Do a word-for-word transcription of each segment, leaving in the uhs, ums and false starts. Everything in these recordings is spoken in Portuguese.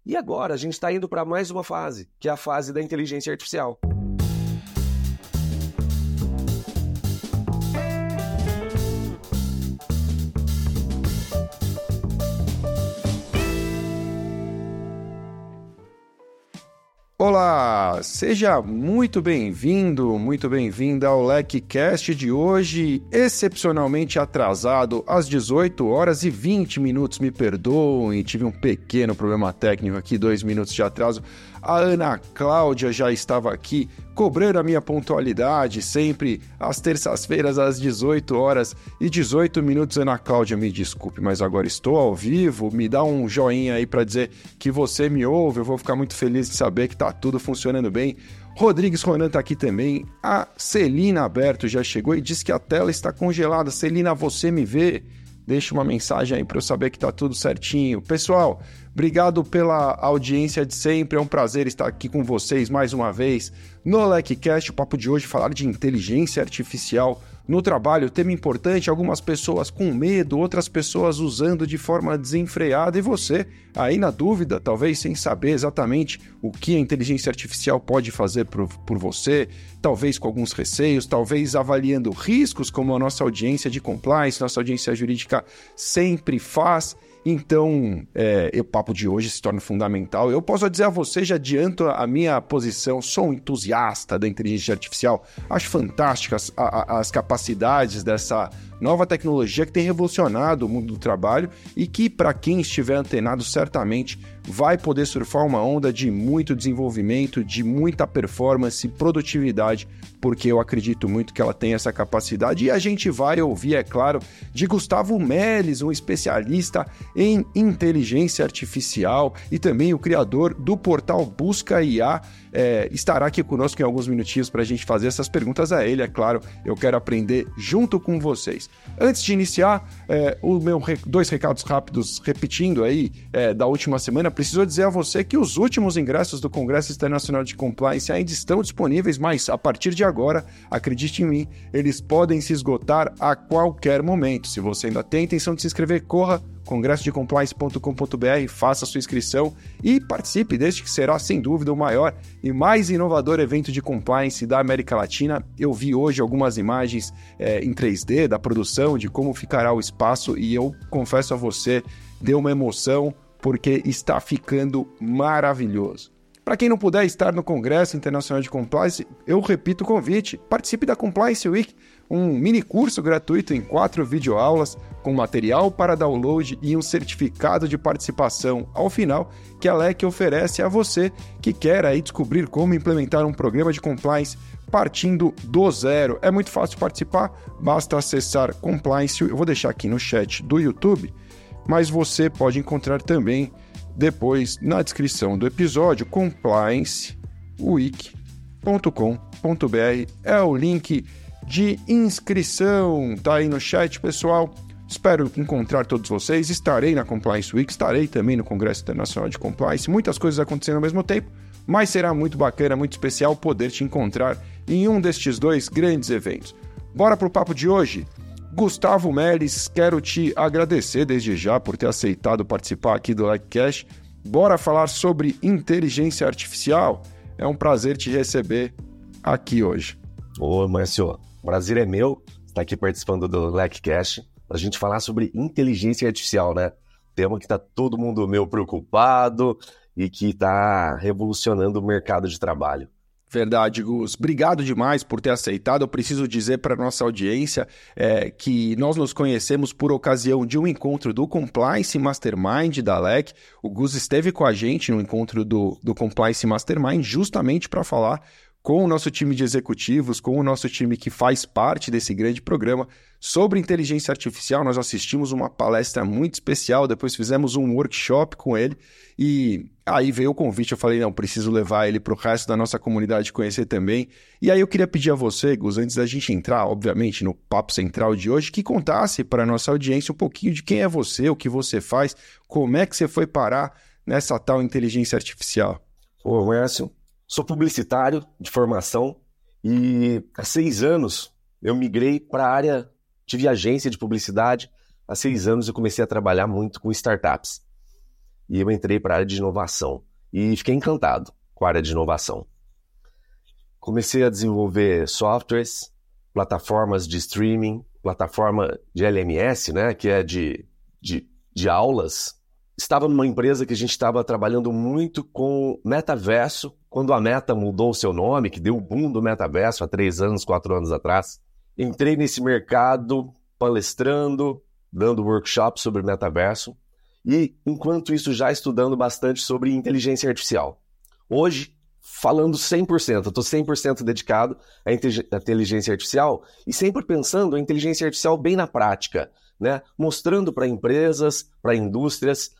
E agora a gente está indo para mais uma fase, que é a fase da inteligência artificial. Olá, seja muito bem-vindo, muito bem-vinda ao LecCast de hoje, excepcionalmente atrasado às dezoito horas e vinte minutos, me perdoem, tive um pequeno problema técnico aqui, dois minutos de atraso. A Ana Cláudia já estava aqui cobrando a minha pontualidade, sempre às terças-feiras às dezoito horas e dezoito minutos. Ana Cláudia, me desculpe, mas agora estou ao vivo, me dá um joinha aí para dizer que você me ouve, eu vou ficar muito feliz de saber que tá tudo funcionando bem. Rodrigues Ronan tá aqui também, a Celina Aberto já chegou e diz que a tela está congelada. Celina, você me vê? Deixa uma mensagem aí para eu saber que tá tudo certinho. Pessoal, obrigado pela audiência de sempre, é um prazer estar aqui com vocês mais uma vez no LecCast. O papo de hoje é falar de inteligência artificial no trabalho, tema importante, algumas pessoas com medo, outras pessoas usando de forma desenfreada, e você aí na dúvida, talvez sem saber exatamente o que a inteligência artificial pode fazer por, por você, talvez com alguns receios, talvez avaliando riscos, como a nossa audiência de compliance, nossa audiência jurídica sempre faz. Então, é, o papo de hoje se torna fundamental. Eu posso dizer a você, já adianto a minha posição, sou um entusiasta da inteligência artificial, acho fantásticas as, as capacidades dessa nova tecnologia que tem revolucionado o mundo do trabalho e que, para quem estiver antenado, certamente vai poder surfar uma onda de muito desenvolvimento, de muita performance, produtividade, porque eu acredito muito que ela tem essa capacidade. E a gente vai ouvir, é claro, de Gustavo Melles, um especialista em inteligência artificial e também o criador do portal Busca I A, é, estará aqui conosco em alguns minutinhos para a gente fazer essas perguntas a ele, é claro, eu quero aprender junto com vocês. Antes de iniciar, é, o meu re... dois recados rápidos, repetindo aí, é, da última semana, preciso dizer a você que os últimos ingressos do Congresso Internacional de Compliance ainda estão disponíveis, mas a partir de agora, acredite em mim, eles podem se esgotar a qualquer momento. Se você ainda tem a intenção de se inscrever, corra, congresso de compliance ponto com ponto b r, faça a sua inscrição e participe deste que será, sem dúvida, o maior e mais inovador evento de compliance da América Latina. Eu vi hoje algumas imagens é, em três D da produção, de como ficará o espaço, e eu confesso a você, deu uma emoção, porque está ficando maravilhoso. Para quem não puder estar no Congresso Internacional de Compliance, eu repito o convite, participe da Compliance Week, um mini curso gratuito em quatro videoaulas, com material para download e um certificado de participação ao final, que a Lec oferece a você que quer aí descobrir como implementar um programa de compliance partindo do zero. É muito fácil participar, basta acessar Compliance, eu vou deixar aqui no chat do YouTube, mas você pode encontrar também depois na descrição do episódio, compliance week ponto com ponto b r é o link de inscrição, tá aí no chat, pessoal. Espero encontrar todos vocês, estarei na Compliance Week, estarei também no Congresso Internacional de Compliance, muitas coisas acontecendo ao mesmo tempo, mas será muito bacana, muito especial poder te encontrar em um destes dois grandes eventos. Bora pro papo de hoje? Gustavo Melles, quero te agradecer desde já por ter aceitado participar aqui do LecCast. Bora falar sobre inteligência artificial? É um prazer te receber aqui hoje. Ô, Márcio, o prazer é meu estar aqui participando do LecCast, para a gente falar sobre inteligência artificial, né? Tema que está todo mundo meio preocupado e que está revolucionando o mercado de trabalho. Verdade, Gus. Obrigado demais por ter aceitado. Eu preciso dizer para a nossa audiência é, que nós nos conhecemos por ocasião de um encontro do Compliance Mastermind da Lec. O Gus esteve com a gente no encontro do, do Compliance Mastermind justamente para falar com o nosso time de executivos, com o nosso time que faz parte desse grande programa sobre inteligência artificial. Nós assistimos uma palestra muito especial, depois fizemos um workshop com ele e aí veio o convite, eu falei, não, preciso levar ele para o resto da nossa comunidade conhecer também. E aí eu queria pedir a você, Gus, antes da gente entrar, obviamente, no papo central de hoje, que contasse para a nossa audiência um pouquinho de quem é você, o que você faz, como é que você foi parar nessa tal inteligência artificial. Ô, Márcio, sou publicitário de formação e há seis anos eu migrei para a área, tive agência de publicidade, há seis anos eu comecei a trabalhar muito com startups. e eu entrei para a área de inovação. E fiquei encantado com a área de inovação. Comecei a desenvolver softwares, plataformas de streaming, plataforma de L M S, né, que é de, de, de aulas. Estava numa empresa que a gente estava trabalhando muito com metaverso, quando a Meta mudou o seu nome, que deu o boom do metaverso há três anos, quatro anos atrás. Entrei nesse mercado palestrando, dando workshop sobre metaverso e, enquanto isso, já estudando bastante sobre inteligência artificial. Hoje, falando cem por cento, eu estou cem por cento dedicado à inteligência artificial e sempre pensando a inteligência artificial bem na prática, né? Mostrando para empresas, para indústrias,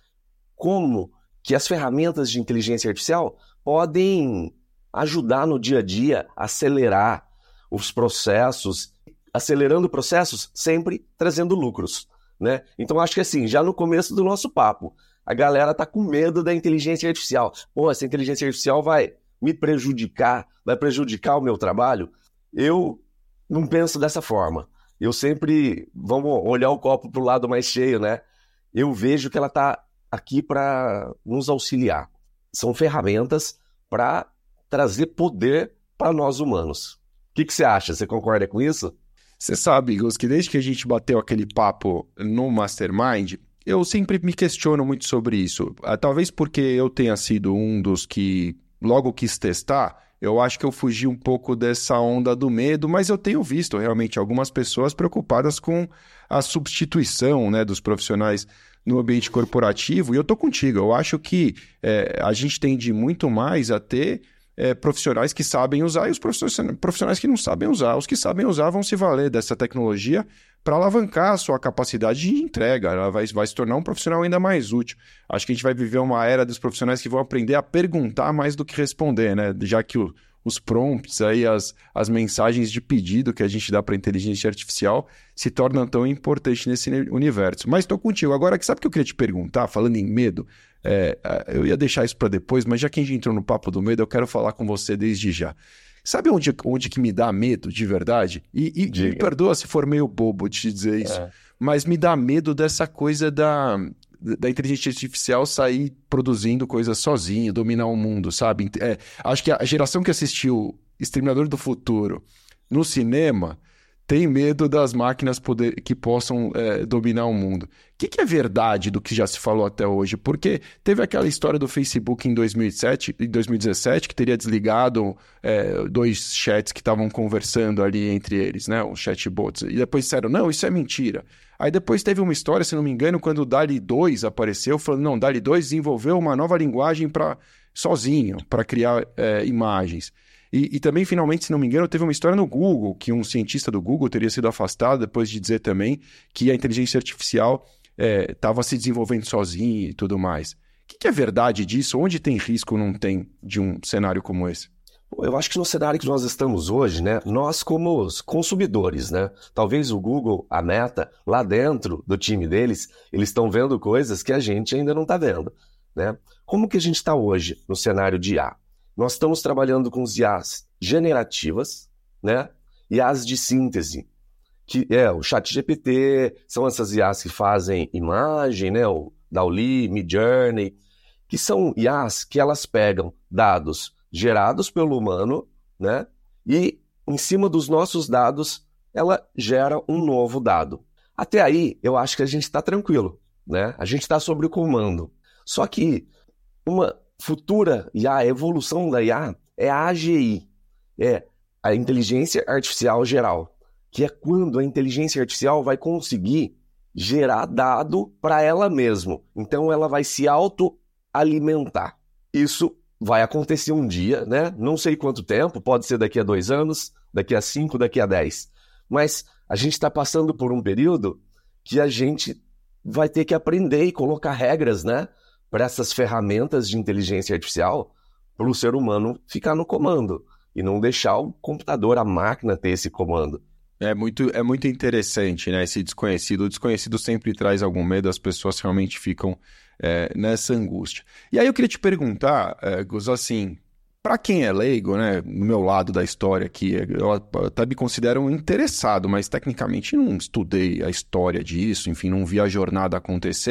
como que as ferramentas de inteligência artificial podem ajudar no dia a dia a acelerar os processos, acelerando processos, sempre trazendo lucros, né? Então, acho que assim, já no começo do nosso papo, a galera tá com medo da inteligência artificial. Pô, essa inteligência artificial vai me prejudicar, vai prejudicar o meu trabalho? Eu não penso dessa forma. Eu sempre, vamos olhar o copo pro lado mais cheio, né? Eu vejo que ela tá aqui para nos auxiliar. São ferramentas para trazer poder para nós humanos. O que, que você acha? Você concorda com isso? Você sabe, Gus, que desde que a gente bateu aquele papo no Mastermind, eu sempre me questiono muito sobre isso. Talvez porque eu tenha sido um dos que logo quis testar, eu acho que eu fugi um pouco dessa onda do medo, mas eu tenho visto realmente algumas pessoas preocupadas com a substituição, né, dos profissionais no ambiente corporativo, e eu tô contigo, eu acho que é, a gente tende muito mais a ter é, profissionais que sabem usar e os profissionais, profissionais que não sabem usar. Os que sabem usar vão se valer dessa tecnologia para alavancar a sua capacidade de entrega, ela vai, vai se tornar um profissional ainda mais útil. Acho que a gente vai viver uma era dos profissionais que vão aprender a perguntar mais do que responder, né? Já que o, os prompts, aí, as, as mensagens de pedido que a gente dá para a inteligência artificial se tornam tão importantes nesse universo. Mas estou contigo. Agora, sabe o que eu queria te perguntar, falando em medo? É, eu ia deixar isso para depois, mas já que a gente entrou no papo do medo, eu quero falar com você desde já. Sabe onde, onde que me dá medo de verdade? E, e me perdoa se for meio bobo te dizer isso, é. Mas me dá medo dessa coisa da, da inteligência artificial sair produzindo coisas sozinha, dominar o mundo, sabe? É, acho que a geração que assistiu Exterminador do Futuro no cinema tem medo das máquinas poder, que possam é, dominar o mundo. O que, que é verdade do que já se falou até hoje? Porque teve aquela história do Facebook em dois mil e sete, em dois mil e dezessete, que teria desligado é, dois chats que estavam conversando ali entre eles, né? Os chatbots. E depois disseram, não, isso é mentira. Aí depois teve uma história, se não me engano, quando o DALL-E dois apareceu, falando, não, DALL-E dois desenvolveu uma nova linguagem pra, sozinho para criar é, imagens. E, e também, finalmente, se não me engano, teve uma história no Google, que um cientista do Google teria sido afastado depois de dizer também que a inteligência artificial estava é, se desenvolvendo sozinha e tudo mais. O que, que é verdade disso? Onde tem risco ou não tem de um cenário como esse? Eu acho que no cenário que nós estamos hoje, né, nós como os consumidores, né, talvez o Google, a Meta, lá dentro do time deles, eles estão vendo coisas que a gente ainda não está vendo, né? Como que a gente está hoje no cenário de I A? Nós estamos trabalhando com os I As generativas, né? I As de síntese, que é o ChatGPT, são essas I As que fazem imagem, né? O DALL-E, Midjourney, que são I As que elas pegam dados gerados pelo humano, né? E em cima dos nossos dados, ela gera um novo dado. Até aí, eu acho que a gente está tranquilo, né? A gente está sob o comando. Só que uma futura I A, a evolução da I A, é a A G I, é a inteligência artificial geral, que é quando a inteligência artificial vai conseguir gerar dado para ela mesma. Então ela vai se autoalimentar. Isso vai acontecer um dia, né? Não sei quanto tempo, pode ser daqui a dois anos, daqui a cinco, daqui a dez. Mas a gente está passando por um período que a gente vai ter que aprender e colocar regras, né? Para essas ferramentas de inteligência artificial, para o ser humano ficar no comando e não deixar o computador, a máquina ter esse comando. É muito, é muito interessante, né, esse desconhecido. O desconhecido sempre traz algum medo, as pessoas realmente ficam é, nessa angústia. E aí eu queria te perguntar, é, Gus, assim, para quem é leigo, né, no meu lado da história aqui, eu até me considero um interessado, mas tecnicamente não estudei a história disso, enfim, não vi a jornada acontecer.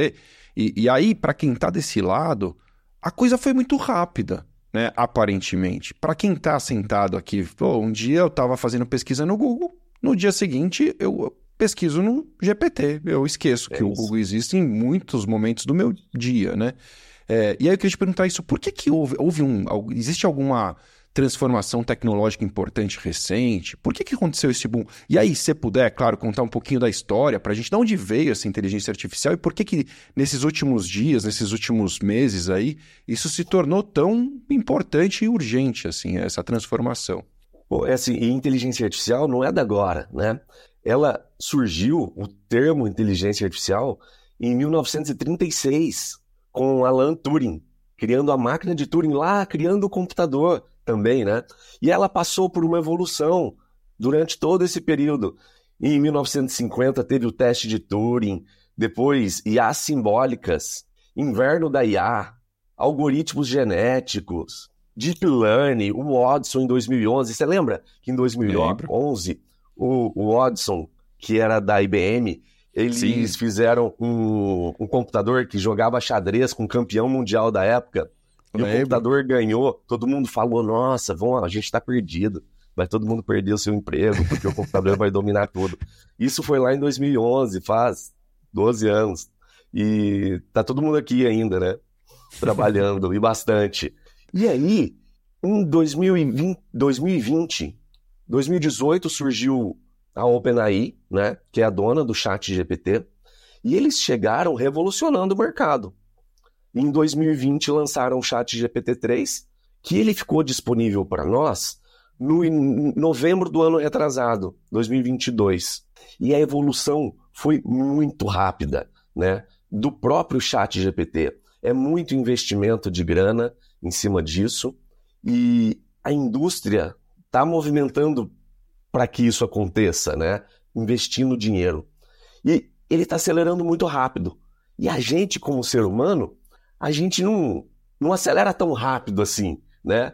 E, e aí, para quem está desse lado, a coisa foi muito rápida, né? Aparentemente. Para quem está sentado aqui, pô, um dia eu estava fazendo pesquisa no Google, no dia seguinte eu pesquiso no G P T. Eu esqueço É que o isso. Google existe em muitos momentos do meu dia, né? É, e aí eu queria te perguntar isso, por que que houve, houve um... Existe alguma transformação tecnológica importante recente? Por que que aconteceu esse boom? E aí, se você puder, claro, contar um pouquinho da história pra gente, de onde veio essa inteligência artificial e por que que nesses últimos dias, nesses últimos meses aí, isso se tornou tão importante e urgente, assim, essa transformação? Pô, é assim, e inteligência artificial não é da agora, né? Ela surgiu, o termo inteligência artificial, em mil novecentos e trinta e seis, com Alan Turing, criando a máquina de Turing lá, criando o computador também, né? E ela passou por uma evolução durante todo esse período. Em mil novecentos e cinquenta teve o teste de Turing, depois I A simbólicas, inverno da I A, algoritmos genéticos, Deep Learning, o Watson em dois mil e onze. Você lembra que em dois mil e onze o, o Watson, que era da I B M, eles Sim. fizeram um, um computador que jogava xadrez com o campeão mundial da época. E Lembra. O computador ganhou. Todo mundo falou, nossa, vamos, a gente está perdido. Vai todo mundo perder o seu emprego, porque o computador vai dominar tudo. Isso foi lá em dois mil e onze, faz doze anos. E tá todo mundo aqui ainda, né? Trabalhando, e bastante. E aí, em dois mil e vinte, dois mil e vinte, dois mil e dezoito, surgiu a OpenAI, né, que é a dona do chat G P T, e eles chegaram revolucionando o mercado. Em dois mil e vinte lançaram o chat G P T três, que ele ficou disponível para nós no em novembro do ano retrasado, dois mil e vinte e dois. E a evolução foi muito rápida, né, do próprio chat G P T. É muito investimento de grana em cima disso, e a indústria está movimentando para que isso aconteça, né? Investindo dinheiro. E ele está acelerando muito rápido. E a gente, como ser humano, a gente não, não acelera tão rápido assim, né?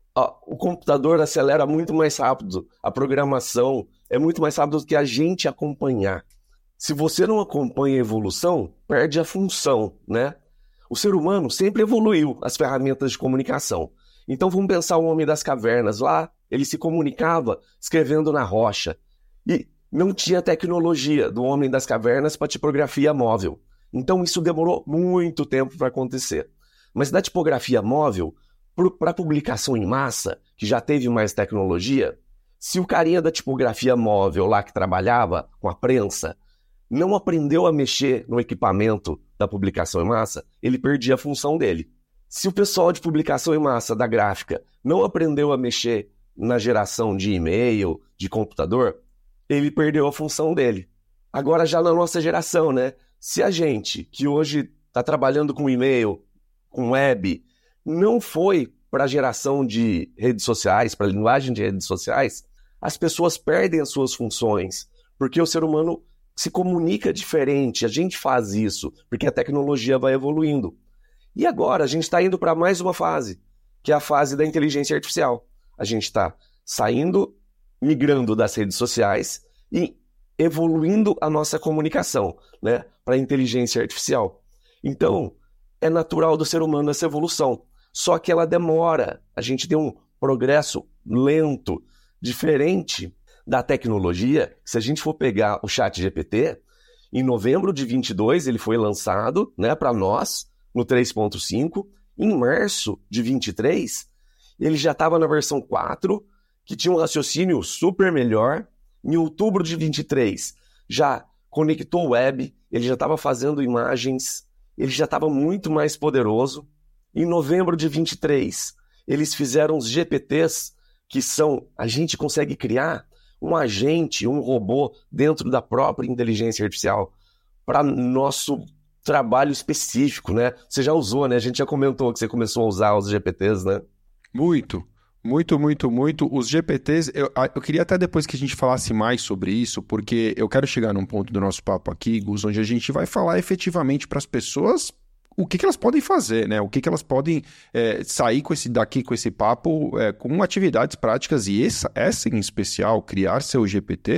O computador acelera muito mais rápido, a programação é muito mais rápido do que a gente acompanhar. Se você não acompanha a evolução, perde a função, né? O ser humano sempre evoluiu as ferramentas de comunicação. Então vamos pensar o homem das cavernas. Lá ele se comunicava escrevendo na rocha. E não tinha tecnologia do homem das cavernas para tipografia móvel. Então isso demorou muito tempo para acontecer. Mas da tipografia móvel para publicação em massa, que já teve mais tecnologia, se o carinha da tipografia móvel lá que trabalhava com a prensa não aprendeu a mexer no equipamento da publicação em massa, ele perdia a função dele. Se o pessoal de publicação em massa da gráfica não aprendeu a mexer na geração de e-mail, de computador, ele perdeu a função dele. Agora já na nossa geração, né? Se a gente, que hoje está trabalhando com e-mail, com web, não foi para a geração de redes sociais, para a linguagem de redes sociais, as pessoas perdem as suas funções, porque o ser humano se comunica diferente, a gente faz isso, porque a tecnologia vai evoluindo. E agora a gente está indo para mais uma fase, que é a fase da inteligência artificial. A gente está saindo, migrando das redes sociais e evoluindo a nossa comunicação, né, para a inteligência artificial. Então, é natural do ser humano essa evolução, só que ela demora. A gente tem um progresso lento, diferente da tecnologia. Se a gente for pegar o chat G P T, em novembro de vinte e dois ele foi lançado, né, para nós, no três ponto cinco. Em março de vinte e três, ele já estava na versão quatro, que tinha um raciocínio super melhor. Em outubro de vinte e três, já conectou o web, ele já estava fazendo imagens, ele já estava muito mais poderoso. Em novembro de vinte e três, eles fizeram os G P Ts, que são, a gente consegue criar um agente, um robô dentro da própria inteligência artificial para nosso trabalho específico, né? Você já usou, né? A gente já comentou que você começou a usar os G P Ts, né? Muito, muito, muito, muito. Os G P Ts, eu, eu queria até depois que a gente falasse mais sobre isso, porque eu quero chegar num ponto do nosso papo aqui, Gus, onde a gente vai falar efetivamente para as pessoas o que, que elas podem fazer, né? O que, que elas podem é, sair com esse, daqui com esse papo é, com atividades práticas, e essa, essa em especial, criar seu G P T,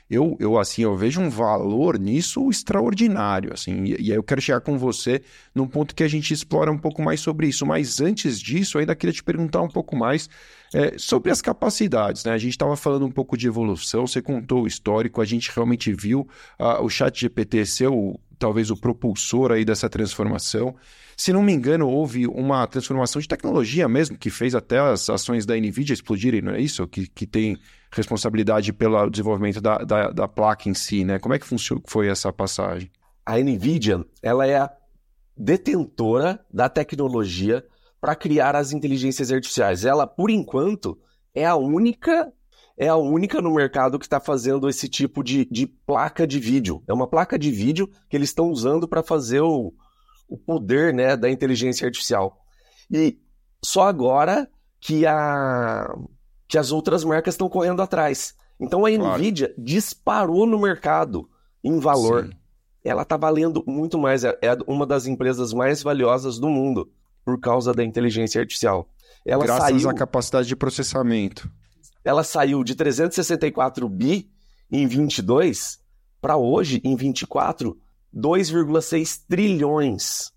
eu, eu assim, eu vejo um valor nisso extraordinário, assim, e, e aí eu quero chegar com você num ponto que a gente explora um pouco mais sobre isso, mas antes disso, eu ainda queria te perguntar um pouco mais é, sobre as capacidades, né? A gente estava falando um pouco de evolução, você contou o histórico, a gente realmente viu uh, o ChatGPT ser o, talvez o propulsor aí dessa transformação. Se não me engano, houve uma transformação de tecnologia mesmo, que fez até as ações da NVIDIA explodirem, não é isso? Que, que tem responsabilidade pelo desenvolvimento da, da, da placa em si, né? Como é que funcionou, foi essa passagem? A NVIDIA, ela é a detentora da tecnologia para criar as inteligências artificiais. Ela, por enquanto, é a única, é a única no mercado que está fazendo esse tipo de, de placa de vídeo. É uma placa de vídeo que eles estão usando para fazer o, o poder, né, da inteligência artificial. E só agora que, a, que as outras marcas estão correndo atrás. Então a Claro. NVIDIA disparou no mercado em valor. Sim. Ela está valendo muito mais, é uma das empresas mais valiosas do mundo por causa da inteligência artificial. Ela Graças saiu, à capacidade de processamento. ela saiu de trezentos e sessenta e quatro bi em vinte e dois para hoje, em vinte e quatro, dois vírgula seis trilhões.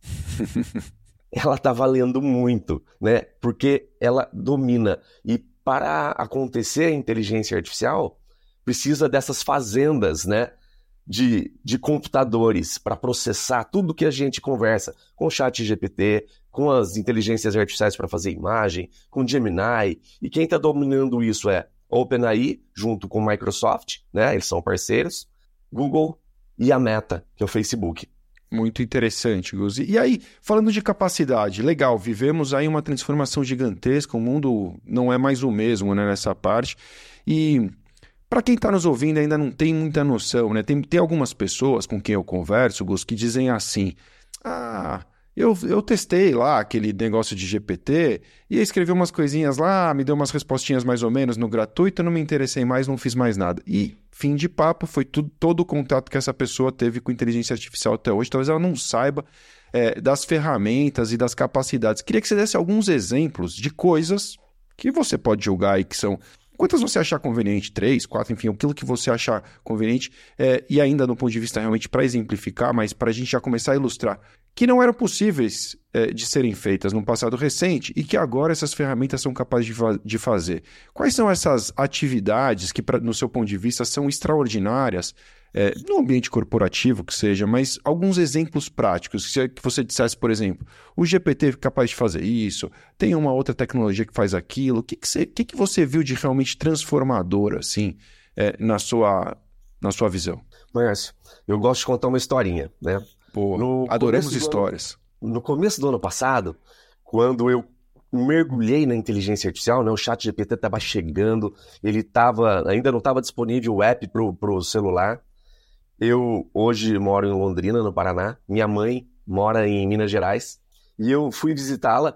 Ela está valendo muito, né? Porque ela domina. E para acontecer a inteligência artificial, precisa dessas fazendas, né? De, de computadores para processar tudo que a gente conversa com o ChatGPT, com as inteligências artificiais para fazer imagem, com Gemini. E quem está dominando isso é a OpenAI, junto com a Microsoft, né? Eles são parceiros, Google e a Meta, que é o Facebook. Muito interessante, Gus. E aí, falando de capacidade, legal, vivemos aí uma transformação gigantesca, o mundo não é mais o mesmo, né, nessa parte. E para quem está nos ouvindo e ainda não tem muita noção, né? Tem, tem algumas pessoas com quem eu converso, Gus, que dizem assim: ah, eu, eu testei lá aquele negócio de G P T e escrevi umas coisinhas lá, me deu umas respostinhas mais ou menos no gratuito, não me interessei mais, não fiz mais nada. E fim de papo, foi tudo, todo o contato que essa pessoa teve com inteligência artificial até hoje. Talvez ela não saiba é, das ferramentas e das capacidades. Queria que você desse alguns exemplos de coisas que você pode julgar e que são... Quantas você achar conveniente? Três, quatro, enfim, aquilo que você achar conveniente. É, e ainda do ponto de vista realmente para exemplificar, mas para a gente já começar a ilustrar, que não eram possíveis é, de serem feitas no passado recente e que agora essas ferramentas são capazes de, fa- de fazer. Quais são essas atividades que, pra, no seu ponto de vista, são extraordinárias, é, no ambiente corporativo que seja, mas alguns exemplos práticos, que você dissesse, por exemplo, o G P T é capaz de fazer isso, tem uma outra tecnologia que faz aquilo, o que, que, você, que, que você viu de realmente transformador, assim, é, na, sua, na sua visão? Márcio, eu gosto de contar uma historinha, né? Pô, No adoramos começo do histórias. ano- no começo do ano passado, quando eu mergulhei na inteligência artificial, né? O ChatGPT estava chegando, ele tava, ainda não estava disponível o app pro, pro celular. Eu hoje moro em Londrina, no Paraná. Minha mãe mora em Minas Gerais. E eu fui visitá-la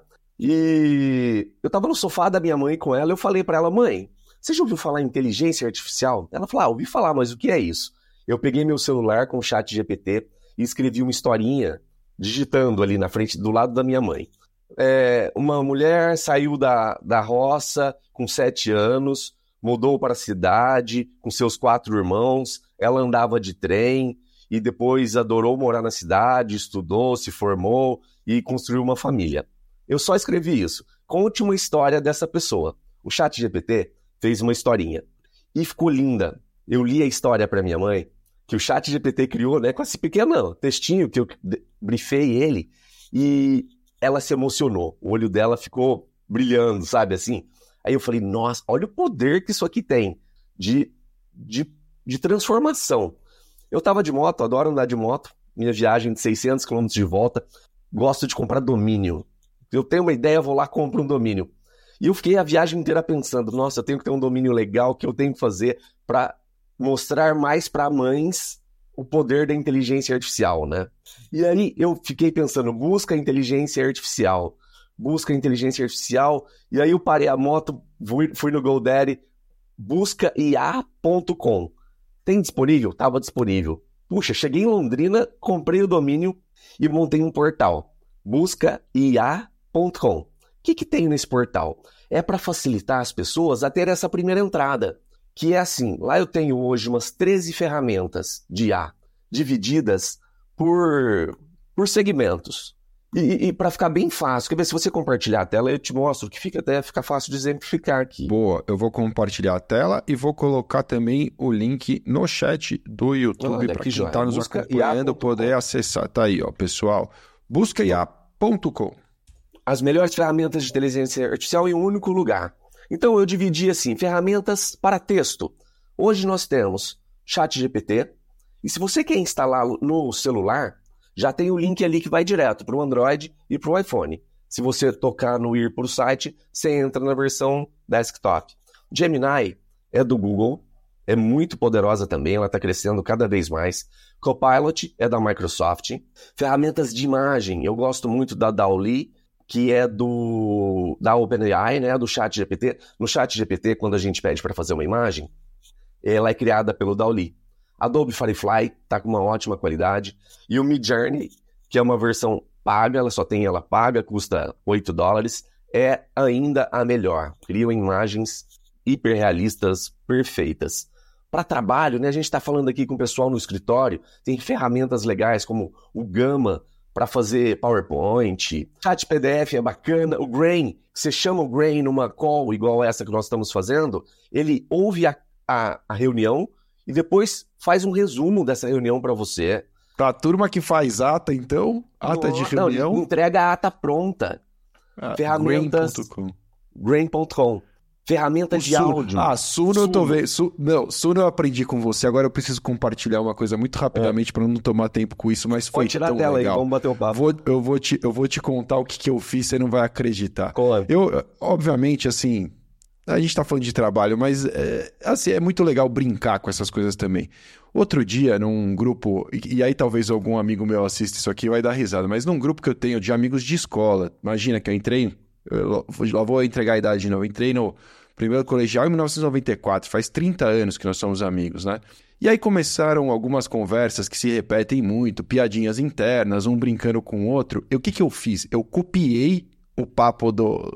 e eu estava no sofá da minha mãe com ela. Eu falei para ela: mãe, você já ouviu falar em inteligência artificial? Ela falou: ah, ouvi falar, mas o que é isso? Eu peguei meu celular com o ChatGPT e escrevi uma historinha digitando ali na frente, do lado da minha mãe. É, uma mulher saiu da, da roça com sete anos, mudou para a cidade com seus quatro irmãos. Ela andava de trem e depois adorou morar na cidade, estudou, se formou e construiu uma família. Eu só escrevi isso. Conte uma história dessa pessoa. O ChatGPT fez uma historinha e ficou linda. Eu li a história para minha mãe, que o ChatGPT criou, né, com esse pequeno textinho que eu briefei ele, e ela se emocionou. O olho dela ficou brilhando, sabe, assim. Aí eu falei: nossa, olha o poder que isso aqui tem de, de, de transformação. Eu tava de moto, adoro andar de moto, minha viagem de seiscentos quilômetros de volta, gosto de comprar domínio. Eu tenho uma ideia, vou lá, compro um domínio. E eu fiquei a viagem inteira pensando: nossa, eu tenho que ter um domínio legal, que eu tenho que fazer para mostrar mais para mães o poder da inteligência artificial, né? E aí eu fiquei pensando: busca inteligência artificial, busca inteligência artificial, e aí eu parei a moto, fui, fui no GoDaddy, busca i a ponto com. Tem disponível? Tava disponível. Puxa, cheguei em Londrina, comprei o domínio e montei um portal, busca i a ponto com. O que que tem nesse portal? É para facilitar as pessoas a ter essa primeira entrada. que é assim, lá eu tenho hoje umas treze ferramentas de I A, divididas por, por segmentos. E, e para ficar bem fácil, quer ver, se você compartilhar a tela, eu te mostro que fica até fica fácil de exemplificar aqui. Boa, eu vou compartilhar a tela e vou colocar também o link no chat do YouTube para quem está nos acompanhando poder acessar. Tá aí, ó, pessoal. busca i a ponto com. As melhores ferramentas de inteligência artificial em um único lugar. Então eu dividi assim, ferramentas para texto. Hoje nós temos ChatGPT, e se você quer instalar no celular, já tem o link ali que vai direto para o Android e para o iPhone. Se você tocar no ir para o site, você entra na versão desktop. Gemini é do Google, é muito poderosa também, ela está crescendo cada vez mais. Copilot é da Microsoft. Ferramentas de imagem, eu gosto muito da DALL-E, que é do da OpenAI, né, do ChatGPT. No ChatGPT, quando a gente pede para fazer uma imagem, ela é criada pelo DALL-E. Adobe Firefly está com uma ótima qualidade. E o Midjourney, que é uma versão paga, ela só tem ela paga, custa oito dólares, é ainda a melhor. Criam imagens hiperrealistas, perfeitas. Para trabalho, né, a gente está falando aqui com o pessoal no escritório, tem ferramentas legais como o Gamma para fazer PowerPoint, Chat P D F é bacana, o Brain, você chama o Brain numa call igual essa que nós estamos fazendo, ele ouve a, a, a reunião e depois faz um resumo dessa reunião para você. Tá, a turma que faz ata, então? Ata Nossa, de reunião? Não, entrega a ata pronta. Ah, Ferramentas... Grain ponto com. Grain ponto com. Ferramentas de áudio. Ah, Suno, Suno eu tô vendo. Su... Não, Suno eu aprendi com você. Agora eu preciso compartilhar uma coisa muito rapidamente é. para não tomar tempo com isso, mas foi Pode tirar tão a tela legal. Aí, vamos bater o papo. Vou, eu, vou te, eu vou te contar o que, que eu fiz, você não vai acreditar. Claro. Eu, obviamente, assim, a gente tá falando de trabalho, mas é, assim, é muito legal brincar com essas coisas também. Outro dia, num grupo, e, e aí talvez algum amigo meu assista isso aqui e vai dar risada, mas num grupo que eu tenho de amigos de escola, imagina que eu entrei, eu lá vou entregar a idade de novo, eu entrei no primeiro colegial em mil novecentos e noventa e quatro, faz trinta anos que nós somos amigos, né? E aí começaram algumas conversas que se repetem muito, piadinhas internas, um brincando com o outro. E o que que eu fiz? Eu copiei o papo do,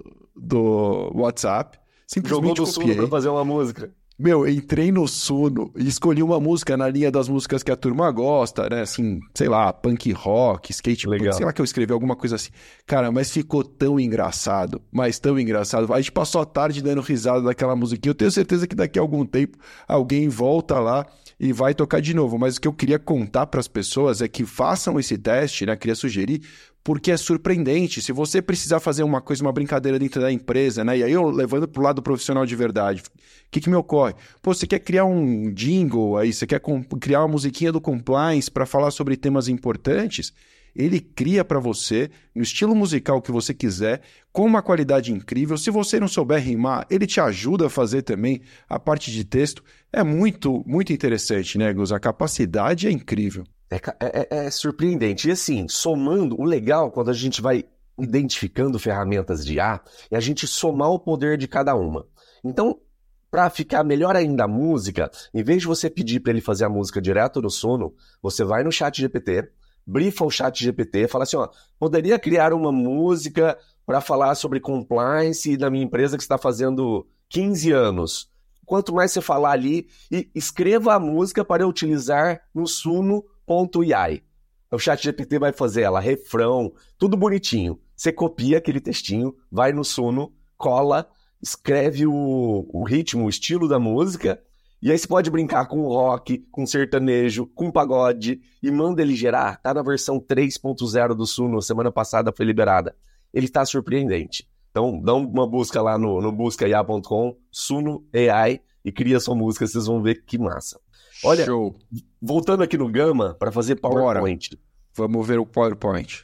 do WhatsApp, simplesmente Jogou do copiei. Suno pra fazer uma música. Meu, entrei no Suno e escolhi uma música na linha das músicas que a turma gosta, né? Assim, sei lá, punk rock, skate punk, sei lá que eu escrevi alguma coisa assim. Cara, mas ficou tão engraçado, mas tão engraçado. A gente passou a tarde dando risada daquela musiquinha. Eu tenho certeza que daqui a algum tempo alguém volta lá e vai tocar de novo. Mas o que eu queria contar para as pessoas é que façam esse teste, né? Queria sugerir, porque é surpreendente. Se você precisar fazer uma coisa, uma brincadeira dentro da empresa, né? E aí eu levando pro lado profissional de verdade, o que que me ocorre? Pô, você quer criar um jingle aí, você quer criar uma musiquinha do compliance para falar sobre temas importantes? Ele cria para você, no estilo musical que você quiser, com uma qualidade incrível. Se você não souber rimar, ele te ajuda a fazer também a parte de texto. É muito, muito interessante, né, Gus? A capacidade é incrível. É, é, é surpreendente. E assim, somando, o legal quando a gente vai identificando ferramentas de I A é a gente somar o poder de cada uma. Então, para ficar melhor ainda a música, em vez de você pedir para ele fazer a música direto no Suno, você vai no ChatGPT, brifa o ChatGPT, fala assim, ó, poderia criar uma música para falar sobre compliance da minha empresa que está fazendo quinze anos. Quanto mais você falar ali, e escreva a música para utilizar no Suno ponto A I. O ChatGPT vai fazer ela, refrão, tudo bonitinho. Você copia aquele textinho, vai no Suno, cola, escreve o, o ritmo, o estilo da música, e aí você pode brincar com rock, com sertanejo, com pagode, e manda ele gerar. Tá na versão três ponto zero do Suno, semana passada foi liberada. Ele tá surpreendente. Então, dá uma busca lá no, no busca i a ponto com, Suno A I, e cria sua música, vocês vão ver que massa. Olha, show. Voltando aqui no Gamma, para fazer PowerPoint. Bora. Vamos ver o PowerPoint.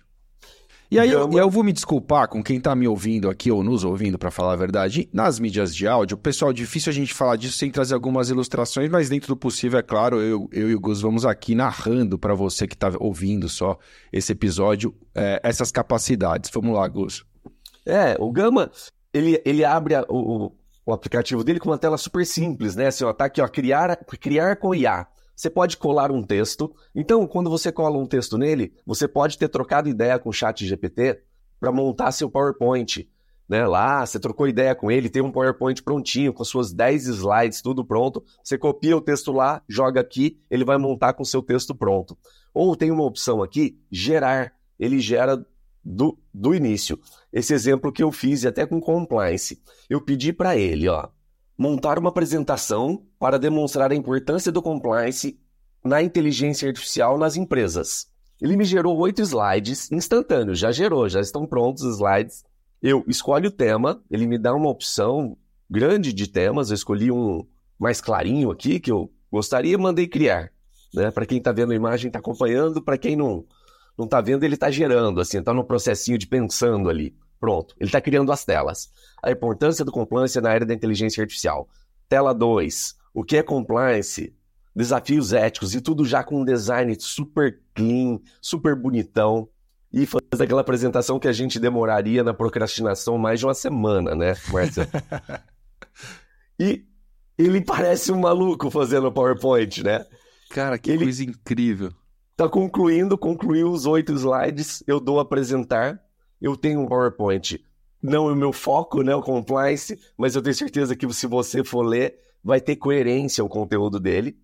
E aí eu, eu vou me desculpar com quem tá me ouvindo aqui ou nos ouvindo, para falar a verdade. Nas mídias de áudio, pessoal, é difícil a gente falar disso sem trazer algumas ilustrações, mas dentro do possível, é claro, eu, eu e o Gus vamos aqui narrando para você que tá ouvindo só esse episódio, é, essas capacidades. Vamos lá, Gus. É, o Gamma, ele, ele abre a, o, o aplicativo dele com uma tela super simples, né? Assim, ó, tá aqui, ó, criar, criar com I A. Você pode colar um texto. Então, quando você cola um texto nele, você pode ter trocado ideia com o ChatGPT para montar seu PowerPoint. né? Lá, você trocou ideia com ele, tem um PowerPoint prontinho, com suas dez slides, tudo pronto. Você copia o texto lá, joga aqui, ele vai montar com o seu texto pronto. Ou tem uma opção aqui, gerar. Ele gera do, do início. Esse exemplo que eu fiz, e até com compliance. Eu pedi para ele, ó, montar uma apresentação para demonstrar a importância do compliance na inteligência artificial nas empresas. Ele me gerou oito slides instantâneos, já gerou, já estão prontos os slides. Eu escolho o tema, ele me dá uma opção grande de temas, eu escolhi um mais clarinho aqui, que eu gostaria e mandei criar. Né? Para quem está vendo a imagem, está acompanhando, para quem não não está vendo, ele está gerando, assim, está no processinho de pensando ali. Pronto, ele está criando as telas. A importância do compliance na área da inteligência artificial. Tela dois, o que é compliance? Desafios éticos, e tudo já com um design super clean, super bonitão. E fazer aquela apresentação que a gente demoraria na procrastinação mais de uma semana, né, Márcia? E ele parece um maluco fazendo PowerPoint, né? Cara, que ele coisa incrível. Tá concluindo, concluiu os oito slides, eu dou a apresentar, eu tenho um PowerPoint. Não é o meu foco, né, o compliance, mas eu tenho certeza que se você for ler, vai ter coerência o conteúdo dele.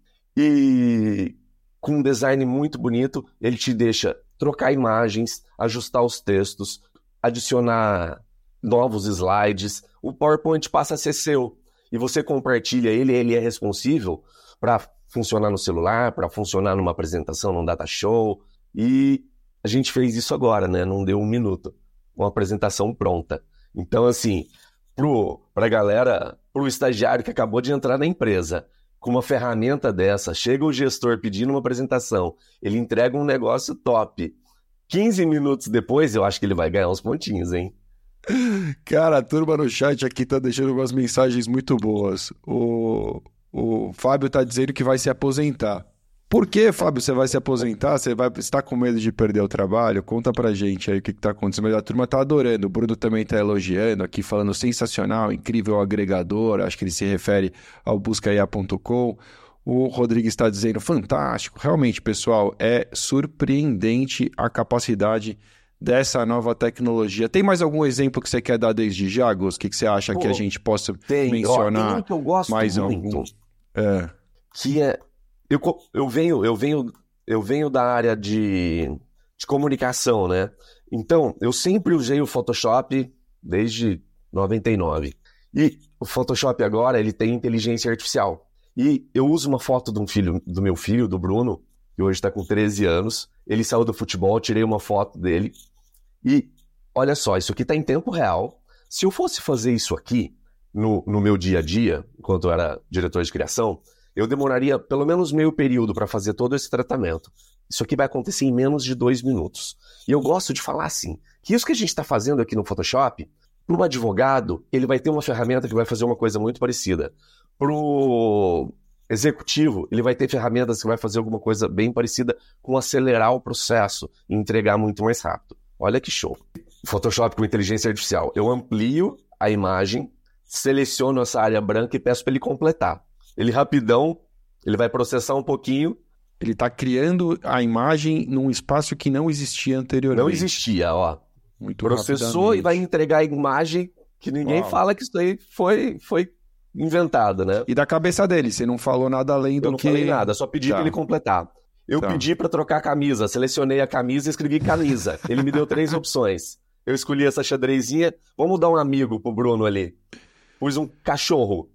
E com um design muito bonito, ele te deixa trocar imagens, ajustar os textos, adicionar novos slides. O PowerPoint passa a ser seu. E você compartilha ele, ele é responsível para funcionar no celular, para funcionar numa apresentação, num data show. E a gente fez isso agora, né? Não deu um minuto. Uma apresentação pronta. Então, assim, para a galera, para o estagiário que acabou de entrar na empresa, com uma ferramenta dessa, chega o gestor pedindo uma apresentação, ele entrega um negócio top. quinze minutos depois, eu acho que ele vai ganhar uns pontinhos, hein? Cara, a turma no chat aqui tá deixando umas mensagens muito boas. O, o Fábio tá dizendo que vai se aposentar. Por que, Fábio, você vai se aposentar? Você vai está com medo de perder o trabalho? Conta pra gente aí o que, que tá acontecendo. Mas a turma tá adorando. O Bruno também tá elogiando aqui, falando sensacional, incrível agregador. Acho que ele se refere ao busca i a ponto com. O Rodrigues está dizendo fantástico. Realmente, pessoal, é surpreendente a capacidade dessa nova tecnologia. Tem mais algum exemplo que você quer dar desde já, Gus? O que, que você acha Pô, que a gente possa tem, mencionar? Ó, tem um que eu gosto mais muito, algum? É. Que é... Eu, eu, venho, eu, venho, eu venho da área de, de comunicação, né? Então, eu sempre usei o Photoshop desde noventa e nove. E o Photoshop agora, ele tem inteligência artificial. E eu uso uma foto de um filho, do meu filho, do Bruno, que hoje está com treze anos. Ele saiu do futebol, tirei uma foto dele. E olha só, isso aqui está em tempo real. Se eu fosse fazer isso aqui no, no meu dia a dia, enquanto eu era diretor de criação, eu demoraria pelo menos meio período para fazer todo esse tratamento. Isso aqui vai acontecer em menos de dois minutos. E eu gosto de falar assim, que isso que a gente está fazendo aqui no Photoshop, para um advogado, ele vai ter uma ferramenta que vai fazer uma coisa muito parecida. Para o executivo, ele vai ter ferramentas que vai fazer alguma coisa bem parecida com acelerar o processo e entregar muito mais rápido. Olha que show. Photoshop com inteligência artificial. Eu amplio a imagem, seleciono essa área branca e peço para ele completar. Ele rapidão, ele vai processar um pouquinho. Ele está criando a imagem num espaço que não existia anteriormente. Não existia, ó. Muito Processou e vai entregar a imagem que ninguém Uau. fala que isso aí foi, foi inventado, né? E da cabeça dele, você não falou nada além do Eu não que... falei nada, só pedi tá. para ele completar. Eu tá. pedi para trocar a camisa, selecionei a camisa e escrevi camisa. Ele me deu três opções. Eu escolhi essa xadrezinha, vamos dar um amigo pro Bruno ali. Pus um cachorro.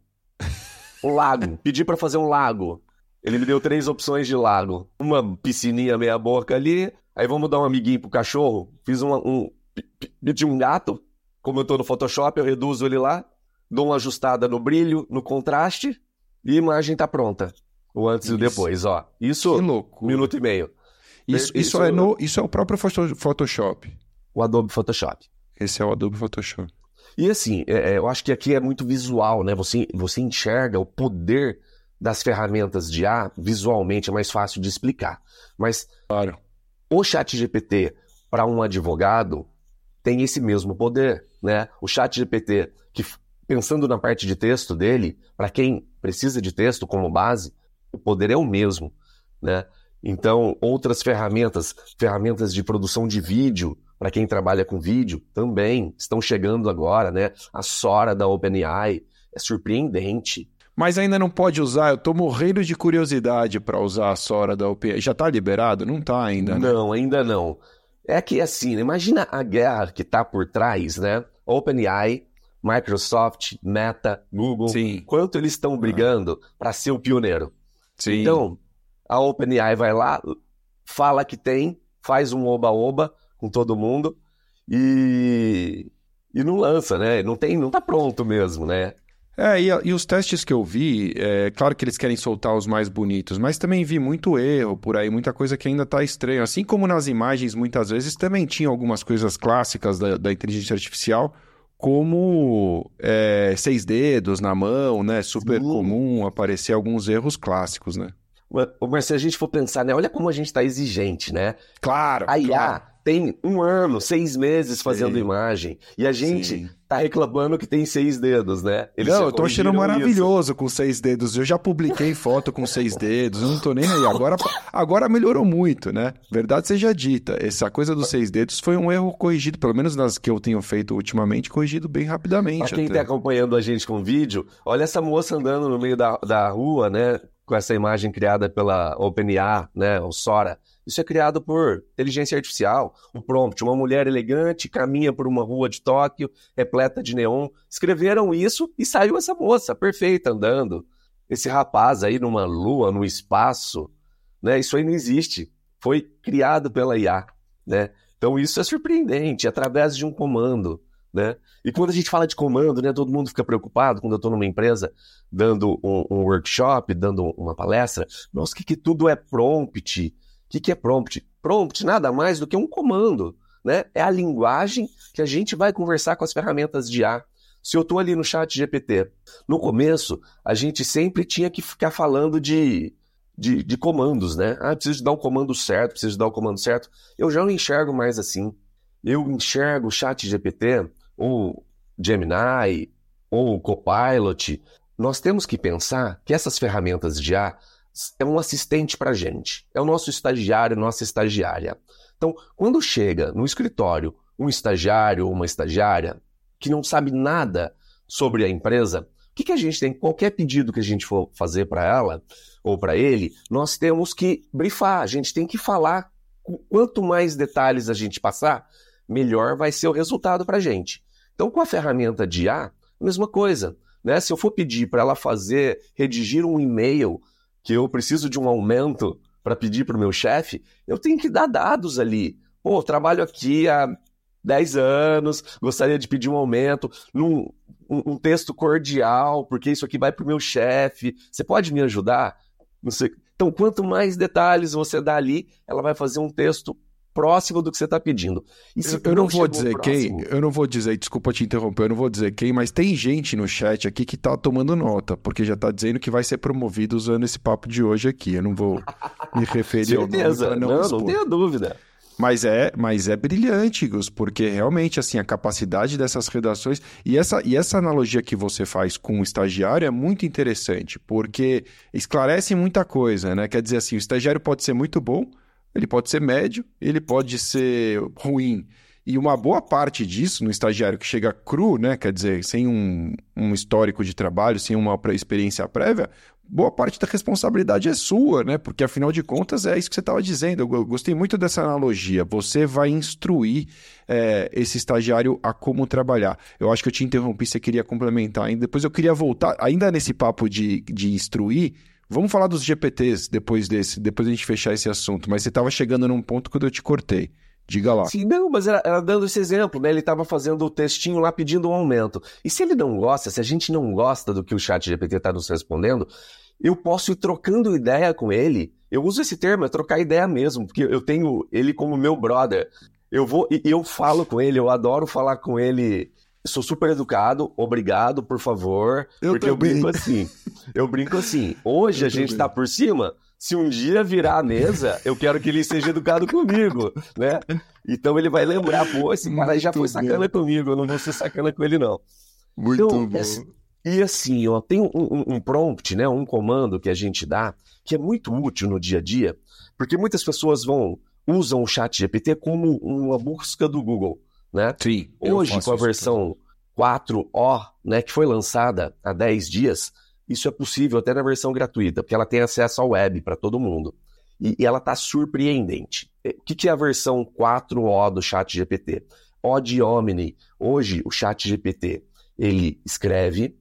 Um lago. Pedi para fazer um lago. Ele me deu três opções de lago. Uma piscininha meia boca ali. Aí vamos dar um amiguinho pro cachorro. Fiz uma, um... Pedi um gato. Como eu tô no Photoshop, eu reduzo ele lá. Dou uma ajustada no brilho, no contraste. E a imagem tá pronta. O antes isso. e o depois, ó. Isso, que loucura. Um minuto e meio. Isso, isso, isso, é no, isso é o próprio Photoshop. O Adobe Photoshop. Esse é o Adobe Photoshop. E assim, é, eu acho que aqui é muito visual, né? Você, você enxerga o poder das ferramentas de I A visualmente, é mais fácil de explicar. Mas claro. O ChatGPT para um advogado tem esse mesmo poder, né? O ChatGPT, que pensando na parte de texto dele, para quem precisa de texto como base, o poder é o mesmo, né? Então, outras ferramentas, ferramentas de produção de vídeo, para quem trabalha com vídeo, também estão chegando agora, né? A Sora da OpenAI é surpreendente. Mas ainda não pode usar, eu tô morrendo de curiosidade para usar a Sora da OpenAI. Já tá liberado? Não tá ainda, né? Não, ainda não. É que assim, imagina a guerra que tá por trás, né? OpenAI, Microsoft, Meta, Google, Sim. Quanto eles estão brigando ah. para ser o pioneiro. Sim. Então, a OpenAI vai lá, fala que tem, faz um oba-oba com todo mundo e, e não lança, né? Não tem, não tá pronto mesmo, né? É, e, e os testes que eu vi, é claro que eles querem soltar os mais bonitos, mas também vi muito erro por aí, muita coisa que ainda tá estranha. Assim como nas imagens, muitas vezes, também tinha algumas coisas clássicas da, da inteligência artificial, como é, seis dedos na mão, né? Super Sim. comum aparecer alguns erros clássicos, né? Mas se a gente for pensar, né? Olha como a gente tá exigente, né? Claro, A I A claro. tem um ano, seis meses fazendo Sim. imagem. E a gente Sim. tá reclamando que tem seis dedos, né? Eles não, eu tô achando maravilhoso isso. Com seis dedos. Eu já publiquei foto com seis dedos, eu não tô nem aí. Agora, agora melhorou muito, né? Verdade seja dita. Essa coisa dos seis dedos foi um erro corrigido, pelo menos nas que eu tenho feito ultimamente, corrigido bem rapidamente. Pra quem até. tá acompanhando a gente com vídeo, olha essa moça andando no meio da, da rua, né? Com essa imagem criada pela OpenAI, né? O Sora. Isso é criado por inteligência artificial. Um prompt, uma mulher elegante caminha por uma rua de Tóquio, repleta de neon. Escreveram isso e saiu essa moça perfeita andando. Esse rapaz aí numa lua, no espaço, né? Isso aí não existe. Foi criado pela I A, né? Então isso é surpreendente, através de um comando, né? E quando a gente fala de comando, né? Todo mundo fica preocupado quando eu estou numa empresa dando um, um workshop, dando uma palestra. Nossa, o que, que tudo é prompt? O que, que é prompt? Prompt nada mais do que um comando, né? É a linguagem que a gente vai conversar com as ferramentas de I A. Se eu estou ali no chat G P T, no começo, a gente sempre tinha que ficar falando de, de, de comandos, né? Ah, preciso dar um comando certo, preciso dar o um comando certo. Eu já não enxergo mais assim. Eu enxergo o chat G P T, ou Gemini, ou Copilot. Nós temos que pensar que essas ferramentas de I A é um assistente para a gente, é o nosso estagiário, nossa estagiária. Então, quando chega no escritório um estagiário ou uma estagiária que não sabe nada sobre a empresa, o que, que a gente tem? Qualquer pedido que a gente for fazer para ela ou para ele, nós temos que brifar, a gente tem que falar. Quanto mais detalhes a gente passar, melhor vai ser o resultado para a gente. Então, com a ferramenta de I A, a mesma coisa, né? Se eu for pedir para ela fazer, redigir um e-mail que eu preciso de um aumento para pedir para o meu chefe, eu tenho que dar dados ali. Pô, trabalho aqui há dez anos, gostaria de pedir um aumento, num um, um texto cordial, porque isso aqui vai para o meu chefe. Você pode me ajudar? Não sei. Então, quanto mais detalhes você dá ali, ela vai fazer um texto próximo do que você está pedindo. E se eu, eu não vou dizer próximo... quem, eu não vou dizer, desculpa te interromper, eu não vou dizer quem, mas tem gente no chat aqui que tá tomando nota, porque já tá dizendo que vai ser promovido usando esse papo de hoje aqui. Eu não vou me referir ao nome para não expor. Não, não tenho dúvida. Mas é, mas é brilhante, Gus, porque realmente assim, a capacidade dessas redações e essa, e essa analogia que você faz com o estagiário é muito interessante, porque esclarece muita coisa, né? Quer dizer assim, o estagiário pode ser muito bom, ele pode ser médio, ele pode ser ruim. E uma boa parte disso, no estagiário que chega cru, né, quer dizer, sem um, um histórico de trabalho, sem uma experiência prévia, boa parte da responsabilidade é sua, né? Porque, afinal de contas, é isso que você estava dizendo. Eu gostei muito dessa analogia. Você vai instruir é, esse estagiário a como trabalhar. Eu acho que eu te interrompi, você queria complementar ainda. Depois eu queria voltar, ainda nesse papo de, de instruir. Vamos falar dos G P Ts depois desse, depois a gente fechar esse assunto. Mas você estava chegando num ponto quando eu te cortei. Diga lá. Sim, não, mas era, era dando esse exemplo, né? Ele estava fazendo o textinho lá pedindo um aumento. E se ele não gosta, se a gente não gosta do que o chat G P T está nos respondendo, eu posso ir trocando ideia com ele. Eu uso esse termo, é trocar ideia mesmo, porque eu tenho ele como meu brother. Eu vou e eu falo com ele, eu adoro falar com ele. Sou super educado, obrigado, por favor. Eu porque também. eu brinco assim. Eu brinco assim. Hoje eu a gente está por cima. Se um dia virar a mesa, eu quero que ele seja educado comigo, né? Então ele vai lembrar, pô, esse cara aí já foi sacana comigo, eu não vou ser sacana com ele, não. Muito então, bom. E assim, ó, tem um, um, um prompt, né, um comando que a gente dá, que é muito útil no dia a dia, porque muitas pessoas vão usam o ChatGPT como uma busca do Google, né? Sim. Hoje, com a versão quatro O, né, que foi lançada há dez dias, isso é possível até na versão gratuita, porque ela tem acesso à web para todo mundo. E, e ela está surpreendente. O que, que é a versão quatro O do ChatGPT? O de Omni. Hoje, o ChatGPT, ele escreve,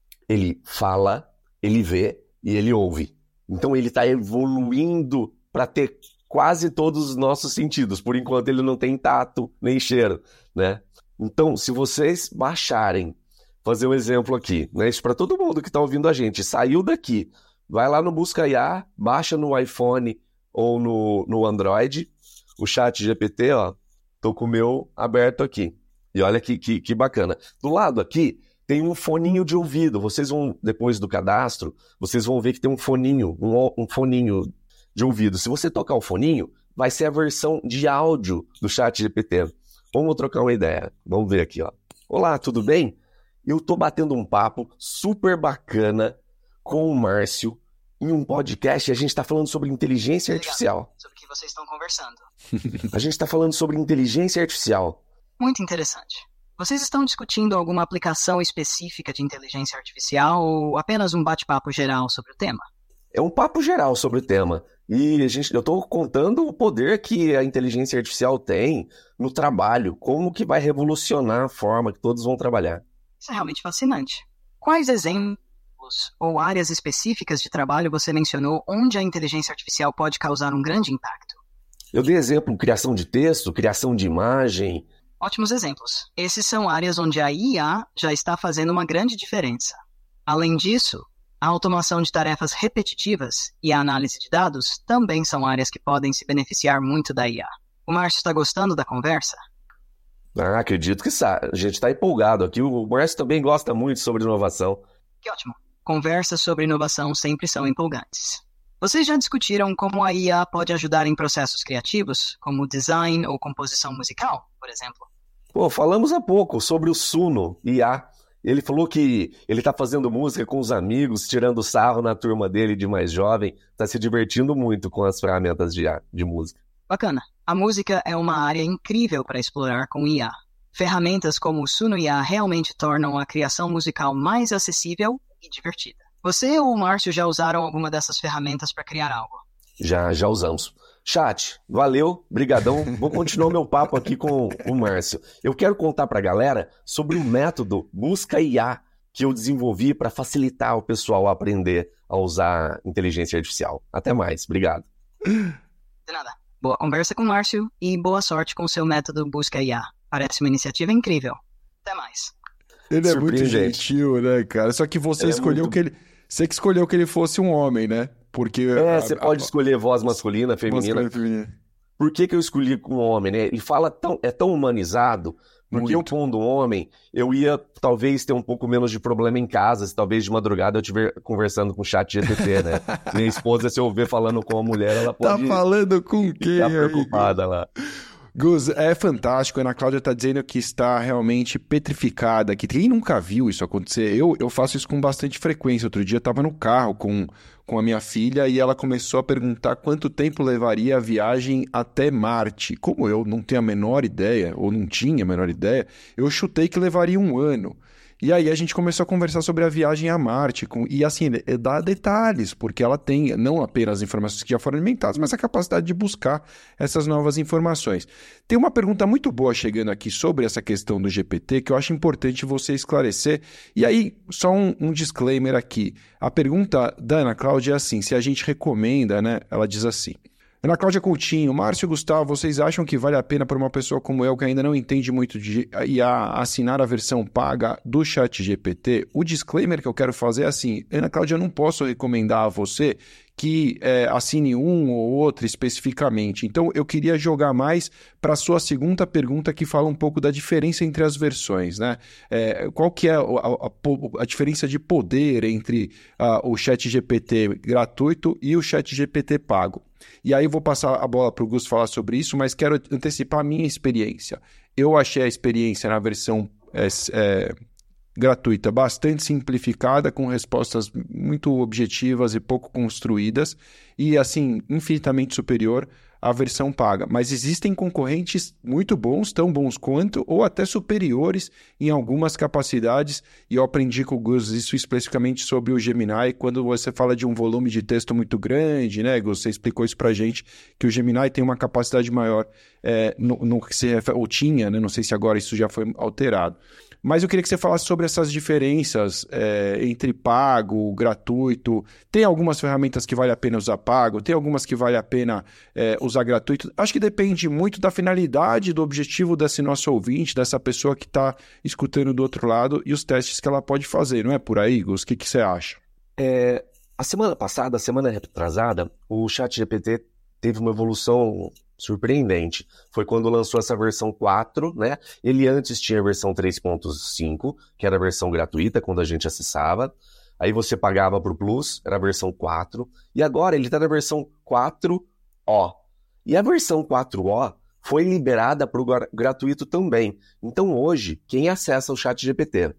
ele fala, ele vê e ele ouve. Então, ele está evoluindo para ter quase todos os nossos sentidos. Por enquanto, ele não tem tato nem cheiro, né? Então, se vocês baixarem, fazer um exemplo aqui, né? Isso para todo mundo que está ouvindo a gente, saiu daqui, vai lá no Busca I A, baixa no iPhone ou no, no Android, o ChatGPT, ó, tô com o meu aberto aqui. E olha que, que, que bacana. Do lado aqui, tem um foninho de ouvido. Vocês vão, depois do cadastro, vocês vão ver que tem um foninho, um, um foninho de ouvido. Se você tocar o foninho, vai ser a versão de áudio do ChatGPT. Vamos trocar uma ideia. Vamos ver aqui, ó. Olá, tudo bem? Eu tô batendo um papo super bacana com o Márcio em um podcast e a gente está falando sobre inteligência artificial. Sobre o que vocês estão conversando. A gente está falando sobre inteligência artificial. Muito interessante. Vocês estão discutindo alguma aplicação específica de inteligência artificial ou apenas um bate-papo geral sobre o tema? É um papo geral sobre o tema. E a gente, eu estou contando o poder que a inteligência artificial tem no trabalho, como que vai revolucionar a forma que todos vão trabalhar. Isso é realmente fascinante. Quais exemplos ou áreas específicas de trabalho você mencionou onde a inteligência artificial pode causar um grande impacto? Eu dei exemplo, criação de texto, criação de imagem. Ótimos exemplos. Esses são áreas onde a I A já está fazendo uma grande diferença. Além disso, a automação de tarefas repetitivas e a análise de dados também são áreas que podem se beneficiar muito da I A. O Márcio está gostando da conversa? Ah, acredito que sa- a gente está empolgado aqui. O Márcio também gosta muito sobre inovação. Que ótimo. Conversas sobre inovação sempre são empolgantes. Vocês já discutiram como a I A pode ajudar em processos criativos, como design ou composição musical, por exemplo? Pô, falamos há pouco sobre o Suno I A. Ele falou que ele está fazendo música com os amigos, tirando sarro na turma dele de mais jovem, está se divertindo muito com as ferramentas de, de música. Bacana. A música é uma área incrível para explorar com I A. Ferramentas como o Suno I A realmente tornam a criação musical mais acessível e divertida. Você ou o Márcio já usaram alguma dessas ferramentas para criar algo? Já, já usamos. Chat, valeu, brigadão. Vou continuar meu papo aqui com o Márcio. Eu quero contar para a galera sobre o método Busca I A que eu desenvolvi para facilitar o pessoal a aprender a usar inteligência artificial. Até mais, obrigado. De nada. Boa conversa com o Márcio e boa sorte com o seu método Busca I A. Parece uma iniciativa incrível. Até mais. Ele é muito gentil, né, cara? Só que você ele escolheu é muito... que ele... Você que escolheu que ele fosse um homem, né? Porque... É, a, você a, pode a, escolher voz masculina, feminina. Masculina, feminina. Por que que eu escolhi com um homem, né? Ele fala tão... É tão humanizado... Porque eu, pondo um homem, eu ia talvez ter um pouco menos de problema em casa, se talvez de madrugada eu estiver conversando com o chat G P T, né? Minha esposa, se eu ver falando com uma mulher, ela pode... Tá falando com quem ficar aí? preocupada lá. Gus, é fantástico. A Ana Cláudia está dizendo que está realmente petrificada, que quem nunca viu isso acontecer. Eu, eu faço isso com bastante frequência. Outro dia eu estava no carro com, com a minha filha e ela começou a perguntar quanto tempo levaria a viagem até Marte. Como eu não tenho a menor ideia, ou não tinha a menor ideia, eu chutei que levaria um ano. E aí a gente começou a conversar sobre a viagem a Marte, com, e assim, dá detalhes, porque ela tem não apenas as informações que já foram alimentadas, mas a capacidade de buscar essas novas informações. Tem uma pergunta muito boa chegando aqui sobre essa questão do G P T, que eu acho importante você esclarecer. E aí, só um, um disclaimer aqui. A pergunta da Ana Cláudia é assim, se a gente recomenda, né? Ela diz assim... Ana Cláudia Coutinho, Márcio e Gustavo, vocês acham que vale a pena para uma pessoa como eu, que ainda não entende muito de I A, assinar a versão paga do ChatGPT? O disclaimer que eu quero fazer é assim, Ana Cláudia, eu não posso recomendar a você que é, assine um ou outro especificamente. Então, eu queria jogar mais para a sua segunda pergunta, que fala um pouco da diferença entre as versões, né? É, qual que é a, a, a diferença de poder entre a, o ChatGPT gratuito e o ChatGPT pago? E aí eu vou passar a bola para o Gus falar sobre isso, mas quero antecipar a minha experiência. Eu achei a experiência na versão é, é, gratuita bastante simplificada, com respostas muito objetivas e pouco construídas, e assim, infinitamente superior a versão paga. Mas existem concorrentes muito bons, tão bons quanto, ou até superiores em algumas capacidades, e eu aprendi com o Gus isso especificamente sobre o Gemini, quando você fala de um volume de texto muito grande, né, Gus? Você explicou isso pra gente, que o Gemini tem uma capacidade maior, é, no, no que se refere, ou tinha, né? Não sei se agora isso já foi alterado. Mas eu queria que você falasse sobre essas diferenças é, entre pago, gratuito. Tem algumas ferramentas que vale a pena usar pago, tem algumas que vale a pena é, usar gratuito. Acho que depende muito da finalidade, do objetivo desse nosso ouvinte, dessa pessoa que está escutando do outro lado e os testes que ela pode fazer. Não é por aí, Gus? O que, que você acha? É, a semana passada, a semana retrasada, o ChatGPT teve uma evolução surpreendente. Foi quando lançou essa versão quatro, né? Ele antes tinha a versão três ponto cinco, que era a versão gratuita, quando a gente acessava. Aí você pagava pro Plus, era a versão quatro. E agora ele está na versão quatro O. E a versão quatro O foi liberada para o gratuito também. Então hoje, quem acessa o ChatGPT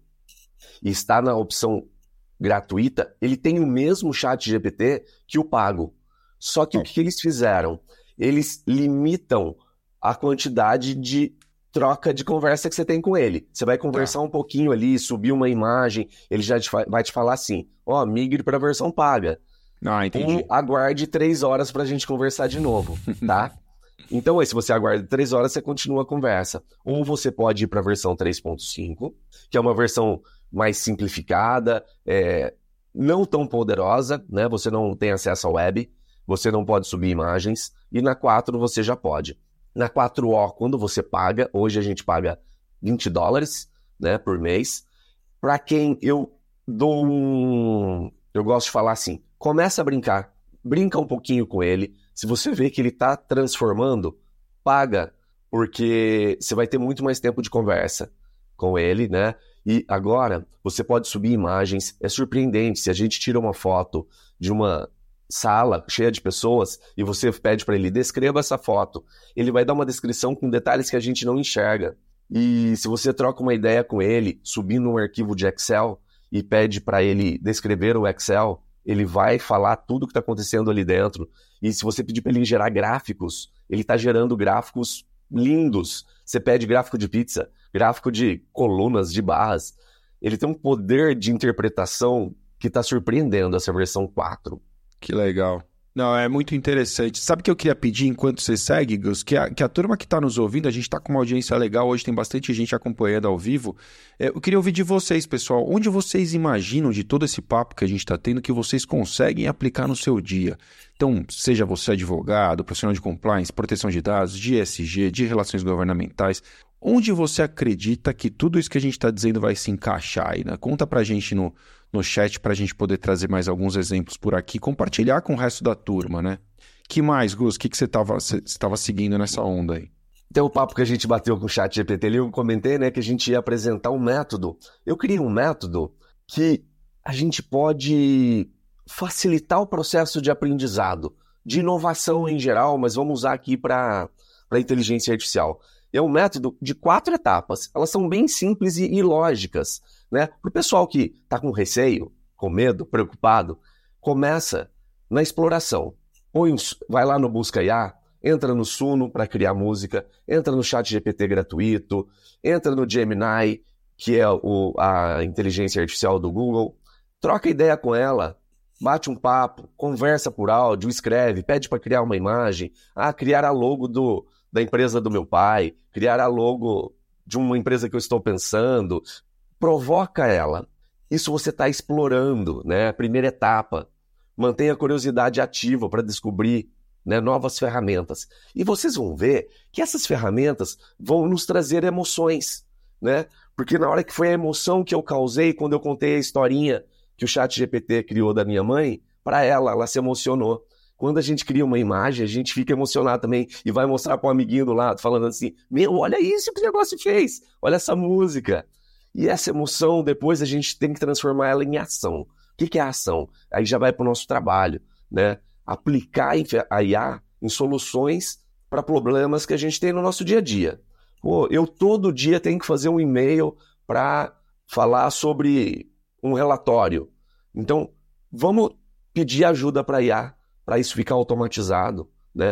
e está na opção gratuita, ele tem o mesmo ChatGPT que o pago. Só que oh. o que eles fizeram? Eles limitam a quantidade de troca de conversa que você tem com ele. Você vai conversar tá. um pouquinho ali, subir uma imagem, ele já te vai te falar assim, ó, oh, migre para a versão paga. Ah, entendi. Ou aguarde três horas para a gente conversar de novo, tá? Então, aí, se você aguarda três horas, você continua a conversa. Ou você pode ir para a versão três ponto cinco, que é uma versão mais simplificada, é, não tão poderosa, né? Você não tem acesso à web, você não pode subir imagens, e na quatro você já pode. Na quatro O, quando você paga, hoje a gente paga vinte dólares, né, por mês. Para quem eu dou um... Eu gosto de falar assim, começa a brincar, brinca um pouquinho com ele. Se você vê que ele está transformando, paga, porque você vai ter muito mais tempo de conversa com ele, né? E agora, você pode subir imagens, é surpreendente, se a gente tira uma foto de uma sala cheia de pessoas e você pede para ele, descreva essa foto, ele vai dar uma descrição com detalhes que a gente não enxerga. E se você troca uma ideia com ele, subindo um arquivo de Excel e pede para ele descrever o Excel, ele vai falar tudo o que está acontecendo ali dentro. E se você pedir para ele gerar gráficos, ele está gerando gráficos lindos. Você pede gráfico de pizza, gráfico de colunas, de barras. Ele tem um poder de interpretação que está surpreendendo essa versão quatro. Que legal. Não, é muito interessante. Sabe o que eu queria pedir enquanto você segue, Gus? Que a, que a turma que está nos ouvindo, a gente está com uma audiência legal, hoje tem bastante gente acompanhando ao vivo. É, eu queria ouvir de vocês, pessoal, onde vocês imaginam de todo esse papo que a gente está tendo que vocês conseguem aplicar no seu dia? Então, seja você advogado, profissional de compliance, proteção de dados, de E S G, de relações governamentais, onde você acredita que tudo isso que a gente está dizendo vai se encaixar aí, né? Conta pra gente no, no chat pra gente poder trazer mais alguns exemplos por aqui, compartilhar com o resto da turma, né? Que mais, Gus? O que, que você estava seguindo nessa onda aí? Tem o papo que a gente bateu com o ChatGPT ali, eu comentei, né, que a gente ia apresentar um método. Eu criei um método que a gente pode facilitar o processo de aprendizado, de inovação em geral, mas vamos usar aqui para a inteligência artificial. É um método de quatro etapas. Elas são bem simples e, e lógicas, né? Para o pessoal que está com receio, com medo, preocupado, começa na exploração. Põe, vai lá no Busca I A, entra no Suno para criar música, entra no ChatGPT gratuito, entra no Gemini, que é o, a inteligência artificial do Google, troca ideia com ela, bate um papo, conversa por áudio, escreve, pede para criar uma imagem, ah, criar a logo do... da empresa do meu pai, criar a logo de uma empresa que eu estou pensando, provoca ela. Isso você está explorando, né? Primeira etapa. Mantenha a curiosidade ativa para descobrir, né, novas ferramentas. E vocês vão ver que essas ferramentas vão nos trazer emoções, né? Porque na hora que foi a emoção que eu causei quando eu contei a historinha que o ChatGPT criou da minha mãe, para ela, ela se emocionou. Quando a gente cria uma imagem, a gente fica emocionado também e vai mostrar para um amiguinho do lado, falando assim, meu, olha isso que o negócio fez, olha essa música. E essa emoção, depois a gente tem que transformar ela em ação. O que, que é ação? Aí já vai para o nosso trabalho, né? Aplicar a I A em soluções para problemas que a gente tem no nosso dia a dia. Pô, eu todo dia tenho que fazer um e-mail para falar sobre um relatório. Então, vamos pedir ajuda para a I A, para isso ficar automatizado, né?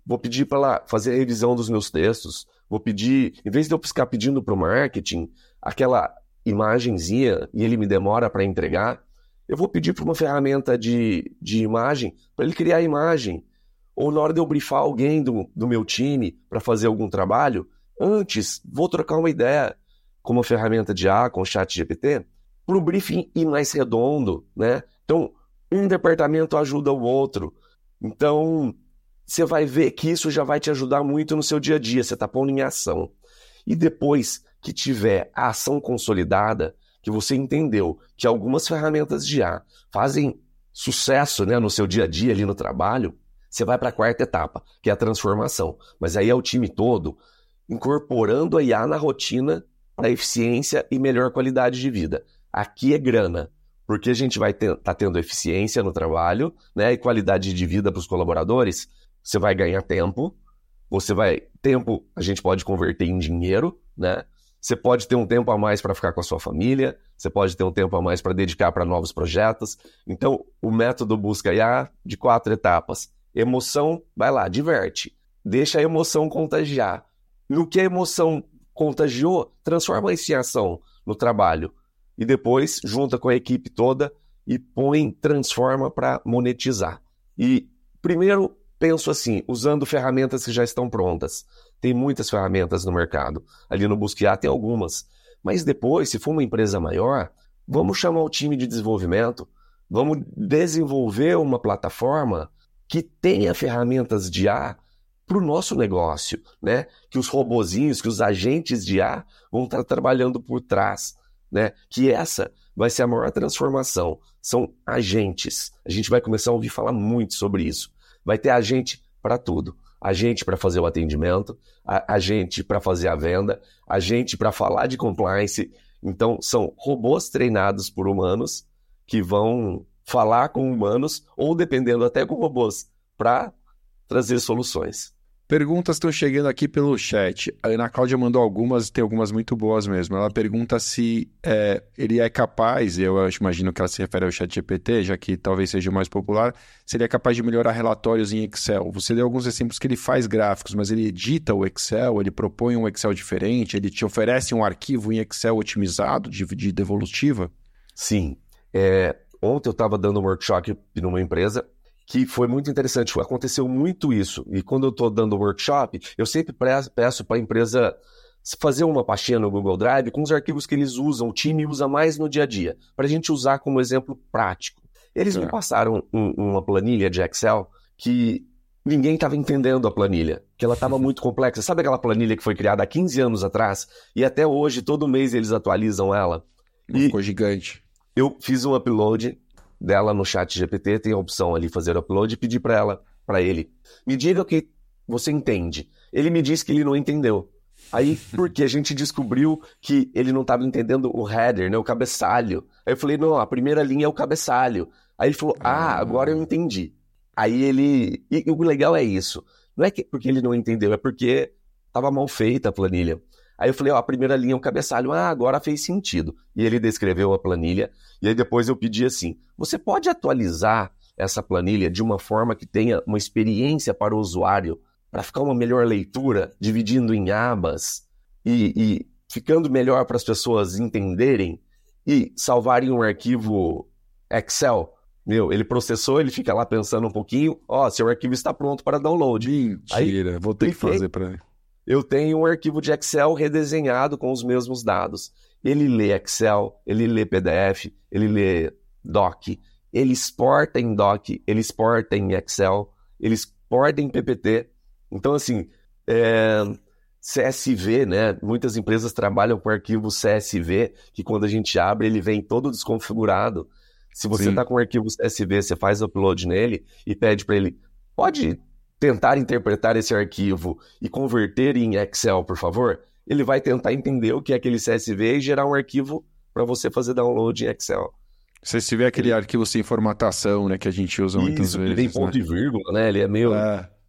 vou pedir para ela fazer a revisão dos meus textos, vou pedir, em vez de eu ficar pedindo para o marketing aquela imagenzinha e ele me demora para entregar, eu vou pedir para uma ferramenta de, de imagem para ele criar a imagem. Ou na hora de eu briefar alguém do, do meu time para fazer algum trabalho, antes vou trocar uma ideia com uma ferramenta de A, com o ChatGPT, para o briefing ir mais redondo, né? Então, um departamento ajuda o outro. Então, você vai ver que isso já vai te ajudar muito no seu dia a dia, você está pondo em ação. E depois que tiver a ação consolidada, que você entendeu que algumas ferramentas de I A fazem sucesso, né, no seu dia a dia, ali no trabalho, você vai para a quarta etapa, que é a transformação. Mas aí é o time todo incorporando a I A na rotina para eficiência e melhor qualidade de vida. Aqui é grana, porque a gente vai estar tá tendo eficiência no trabalho, né, e qualidade de vida para os colaboradores. Você vai ganhar tempo, você vai... Tempo a gente pode converter em dinheiro, né? Você pode ter um tempo a mais para ficar com a sua família, você pode ter um tempo a mais para dedicar para novos projetos. Então, o método Busca I A de quatro etapas. Emoção, vai lá, diverte. Deixa a emoção contagiar. No que a emoção contagiou, transforma isso em ação no trabalho. E depois, junta com a equipe toda e põe, transforma para monetizar. E primeiro, penso assim, usando ferramentas que já estão prontas. Tem muitas ferramentas no mercado. Ali no Busca I A tem algumas. Mas depois, se for uma empresa maior, vamos chamar o time de desenvolvimento, vamos desenvolver uma plataforma que tenha ferramentas de I A para o nosso negócio, né? Que os robozinhos, que os agentes de I A vão estar trabalhando por trás, né? Que essa vai ser a maior transformação. São agentes. A gente vai começar a ouvir falar muito sobre isso. Vai ter agente para tudo. Agente para fazer o atendimento, agente para fazer a venda, agente para falar de compliance. Então, são robôs treinados por humanos que vão falar com humanos ou, dependendo, até com robôs, para trazer soluções. Perguntas estão chegando aqui pelo chat. A Ana Cláudia mandou algumas, tem algumas muito boas mesmo. Ela pergunta se é, ele é capaz, eu imagino que ela se refere ao ChatGPT, já que talvez seja o mais popular, se ele é capaz de melhorar relatórios em Excel. Você deu alguns exemplos que ele faz gráficos, mas ele edita o Excel, ele propõe um Excel diferente, ele te oferece um arquivo em Excel otimizado, de, de devolutiva? Sim. É, ontem eu estava dando um workshop numa empresa que foi muito interessante, aconteceu muito isso. E quando eu estou dando workshop, eu sempre peço para a empresa fazer uma pastinha no Google Drive com os arquivos que eles usam, o time usa mais no dia a dia, para a gente usar como exemplo prático. Eles é. me passaram um, uma planilha de Excel que ninguém estava entendendo a planilha, que ela estava muito complexa. Sabe aquela planilha que foi criada há quinze anos atrás e até hoje, todo mês eles atualizam ela? E ficou gigante. Eu fiz um upload dela no ChatGPT, tem a opção ali fazer upload e pedir para ela, para ele, me diga o que você entende. Ele me disse que ele não entendeu. Aí, porque a gente descobriu que ele não estava entendendo o header, né, o cabeçalho. Aí eu falei, não, a primeira linha é o cabeçalho. Aí ele falou, ah, agora eu entendi. Aí ele... E, e o legal é isso. Não é que porque ele não entendeu, é porque estava mal feita a planilha. Aí eu falei, ó, a primeira linha é o cabeçalho. Ah, agora fez sentido. E ele descreveu a planilha. E aí depois eu pedi assim, você pode atualizar essa planilha de uma forma que tenha uma experiência para o usuário, para ficar uma melhor leitura, dividindo em abas e, e ficando melhor para as pessoas entenderem e salvarem um arquivo Excel? Meu, ele processou, ele fica lá pensando um pouquinho, ó, seu arquivo está pronto para download. Mentira, aí, vou ter que fazer para ele. Eu tenho um arquivo de Excel redesenhado com os mesmos dados. Ele lê Excel, ele lê P D F, ele lê Doc, ele exporta em Doc, ele exporta em Excel, ele exporta em P P T. Então, assim, é... C S V, né? Muitas empresas trabalham com arquivo C S V, que quando a gente abre, ele vem todo desconfigurado. Se você está com um arquivo C S V, você faz upload nele e pede para ele, pode tentar interpretar esse arquivo e converter em Excel, por favor? Ele vai tentar entender o que é aquele C S V e gerar um arquivo para você fazer download em Excel. Se tiver aquele ele... arquivo sem formatação, né, que a gente usa Isso, muitas vezes. Ele tem ponto né? e vírgula, né? Ele é meio... É.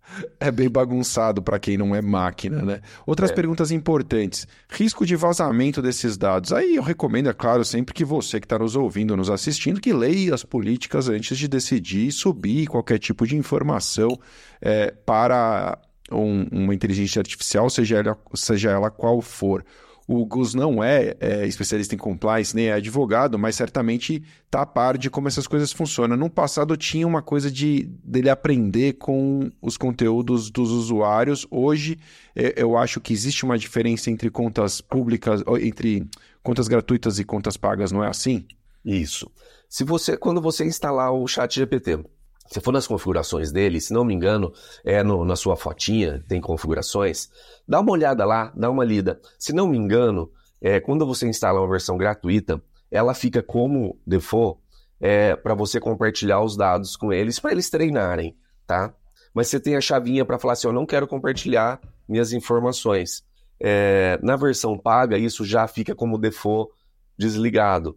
É bem bagunçado para quem não é máquina, né? Outras É. perguntas importantes. Risco de vazamento desses dados. Aí eu recomendo, é claro, sempre que você que está nos ouvindo, nos assistindo, que leia as políticas antes de decidir subir qualquer tipo de informação é, para um- uma inteligência artificial, seja ela, seja ela qual for. O Gus não é, é especialista em compliance, nem é advogado, mas certamente está a par de como essas coisas funcionam. No passado tinha uma coisa de dele aprender com os conteúdos dos usuários. Hoje é, eu acho que existe uma diferença entre contas públicas, ou entre contas gratuitas e contas pagas, não é assim? Isso. Se você, quando você instalar o ChatGPT, se for nas configurações dele, se não me engano, é no- na sua fotinha, tem configurações, dá uma olhada lá, dá uma lida. Se não me engano, é, quando você instala uma versão gratuita, ela fica como default para você compartilhar os dados com eles, para eles treinarem, tá? Mas você tem a chavinha para falar assim, eu não quero compartilhar minhas informações. É, na versão paga, isso já fica como default desligado,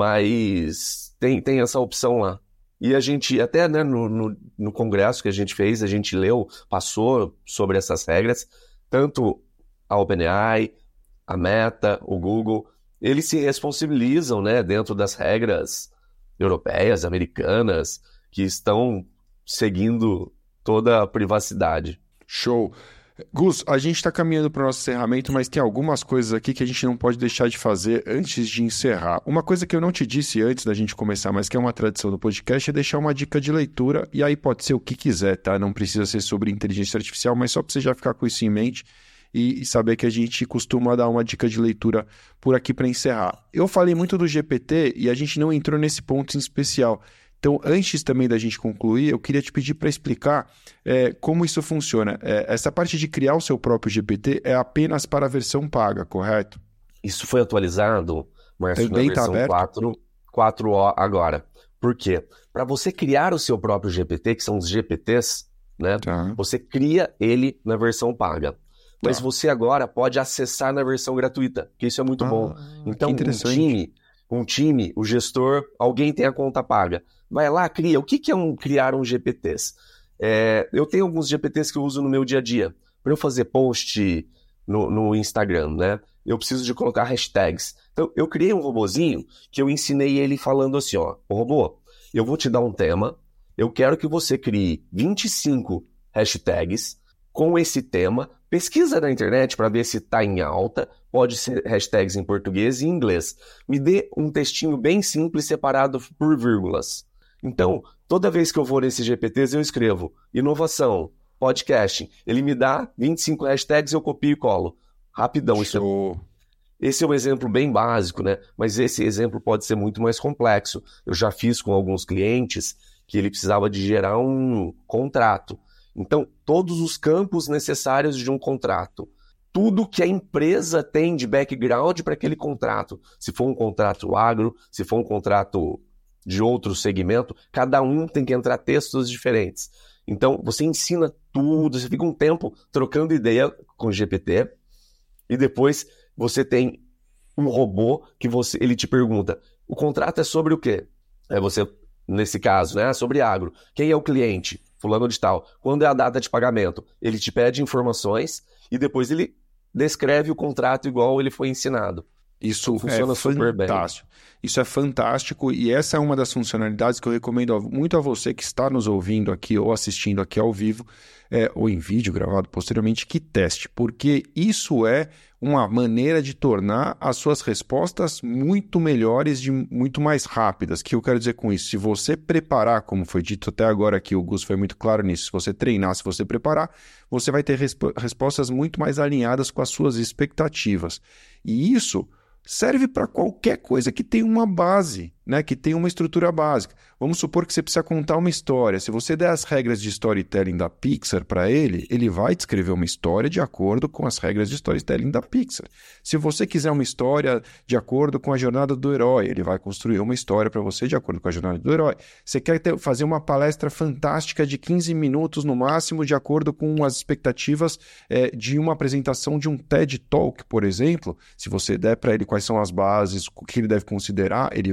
mas tem, tem essa opção lá. E a gente, até né, no, no, no congresso que a gente fez, a gente leu, passou sobre essas regras, tanto a OpenAI, a Meta, o Google, eles se responsabilizam né, dentro das regras europeias, americanas, que estão seguindo toda a privacidade. Show. Gus, a gente está caminhando para o nosso encerramento, mas tem algumas coisas aqui que a gente não pode deixar de fazer antes de encerrar. Uma coisa que eu não te disse antes da gente começar, mas que é uma tradição do podcast, é deixar uma dica de leitura, e aí pode ser o que quiser, tá? Não precisa ser sobre inteligência artificial, mas só para você já ficar com isso em mente e, e saber que a gente costuma dar uma dica de leitura por aqui para encerrar. Eu falei muito do G P T e a gente não entrou nesse ponto em especial. Então, antes também da gente concluir, eu queria te pedir para explicar é, como isso funciona. É, essa parte de criar o seu próprio G P T é apenas para a versão paga, correto? Isso foi atualizado, Márcio, na Também tá versão aberto? quatro, quatro O agora. Por quê? Para você criar o seu próprio G P T, que são os G P Ts, né? Tá. Você cria ele na versão paga. Mas Tá. você agora pode acessar na versão gratuita, que isso é muito Ah, bom. que Então, um interessante. time, um time, o gestor, alguém tem a conta paga. Vai lá, cria. O que que é um, criar um G P Ts? É, eu tenho alguns G P Ts que eu uso no meu dia a dia. Para eu fazer post no, no Instagram, né? Eu preciso de colocar hashtags. Então, eu criei um robozinho que eu ensinei ele falando assim, ó, ô robô, eu vou te dar um tema, eu quero que você crie vinte e cinco hashtags com esse tema, pesquisa na internet para ver se está em alta, pode ser hashtags em português e em inglês. Me dê um textinho bem simples separado por vírgulas. Então, toda vez que eu vou nesses G P Ts, eu escrevo inovação, podcasting. Ele me dá vinte e cinco hashtags, eu copio e colo. Rapidão. Isso é... Show. Esse é um exemplo bem básico, né? Mas esse exemplo pode ser muito mais complexo. Eu já fiz com alguns clientes que ele precisava de gerar um contrato. Então, todos os campos necessários de um contrato. Tudo que a empresa tem de background para aquele contrato. Se for um contrato agro, se for um contrato de outro segmento, cada um tem que entrar textos diferentes. Então, você ensina tudo, você fica um tempo trocando ideia com o G P T e depois você tem um robô que você, ele te pergunta, o contrato é sobre o quê? É você, nesse caso, né, sobre agro. Quem é o cliente? Fulano de tal. Quando é a data de pagamento? Ele te pede informações e depois ele descreve o contrato igual ele foi ensinado. Isso Funciona é super bem. fantástico. Isso é fantástico e essa é uma das funcionalidades que eu recomendo a- muito a você que está nos ouvindo aqui ou assistindo aqui ao vivo é, ou em vídeo gravado posteriormente, que teste, porque isso é uma maneira de tornar as suas respostas muito melhores e muito mais rápidas. O que eu quero dizer com isso? Se você preparar, como foi dito até agora aqui, o Gus foi muito claro nisso, se você treinar, se você preparar, você vai ter resp- respostas muito mais alinhadas com as suas expectativas. E isso serve para qualquer coisa que tenha uma base, né? Que tenha uma estrutura básica. Vamos supor que você precisa contar uma história. Se você der as regras de storytelling da Pixar para ele, ele vai descrever uma história de acordo com as regras de storytelling da Pixar. Se você quiser uma história de acordo com a jornada do herói, ele vai construir uma história para você de acordo com a jornada do herói. Você quer ter, fazer uma palestra fantástica de quinze minutos no máximo, de acordo com as expectativas é, de uma apresentação de um TED Talk, por exemplo. Se você der para ele quais são as bases, o que ele deve considerar, ele vai te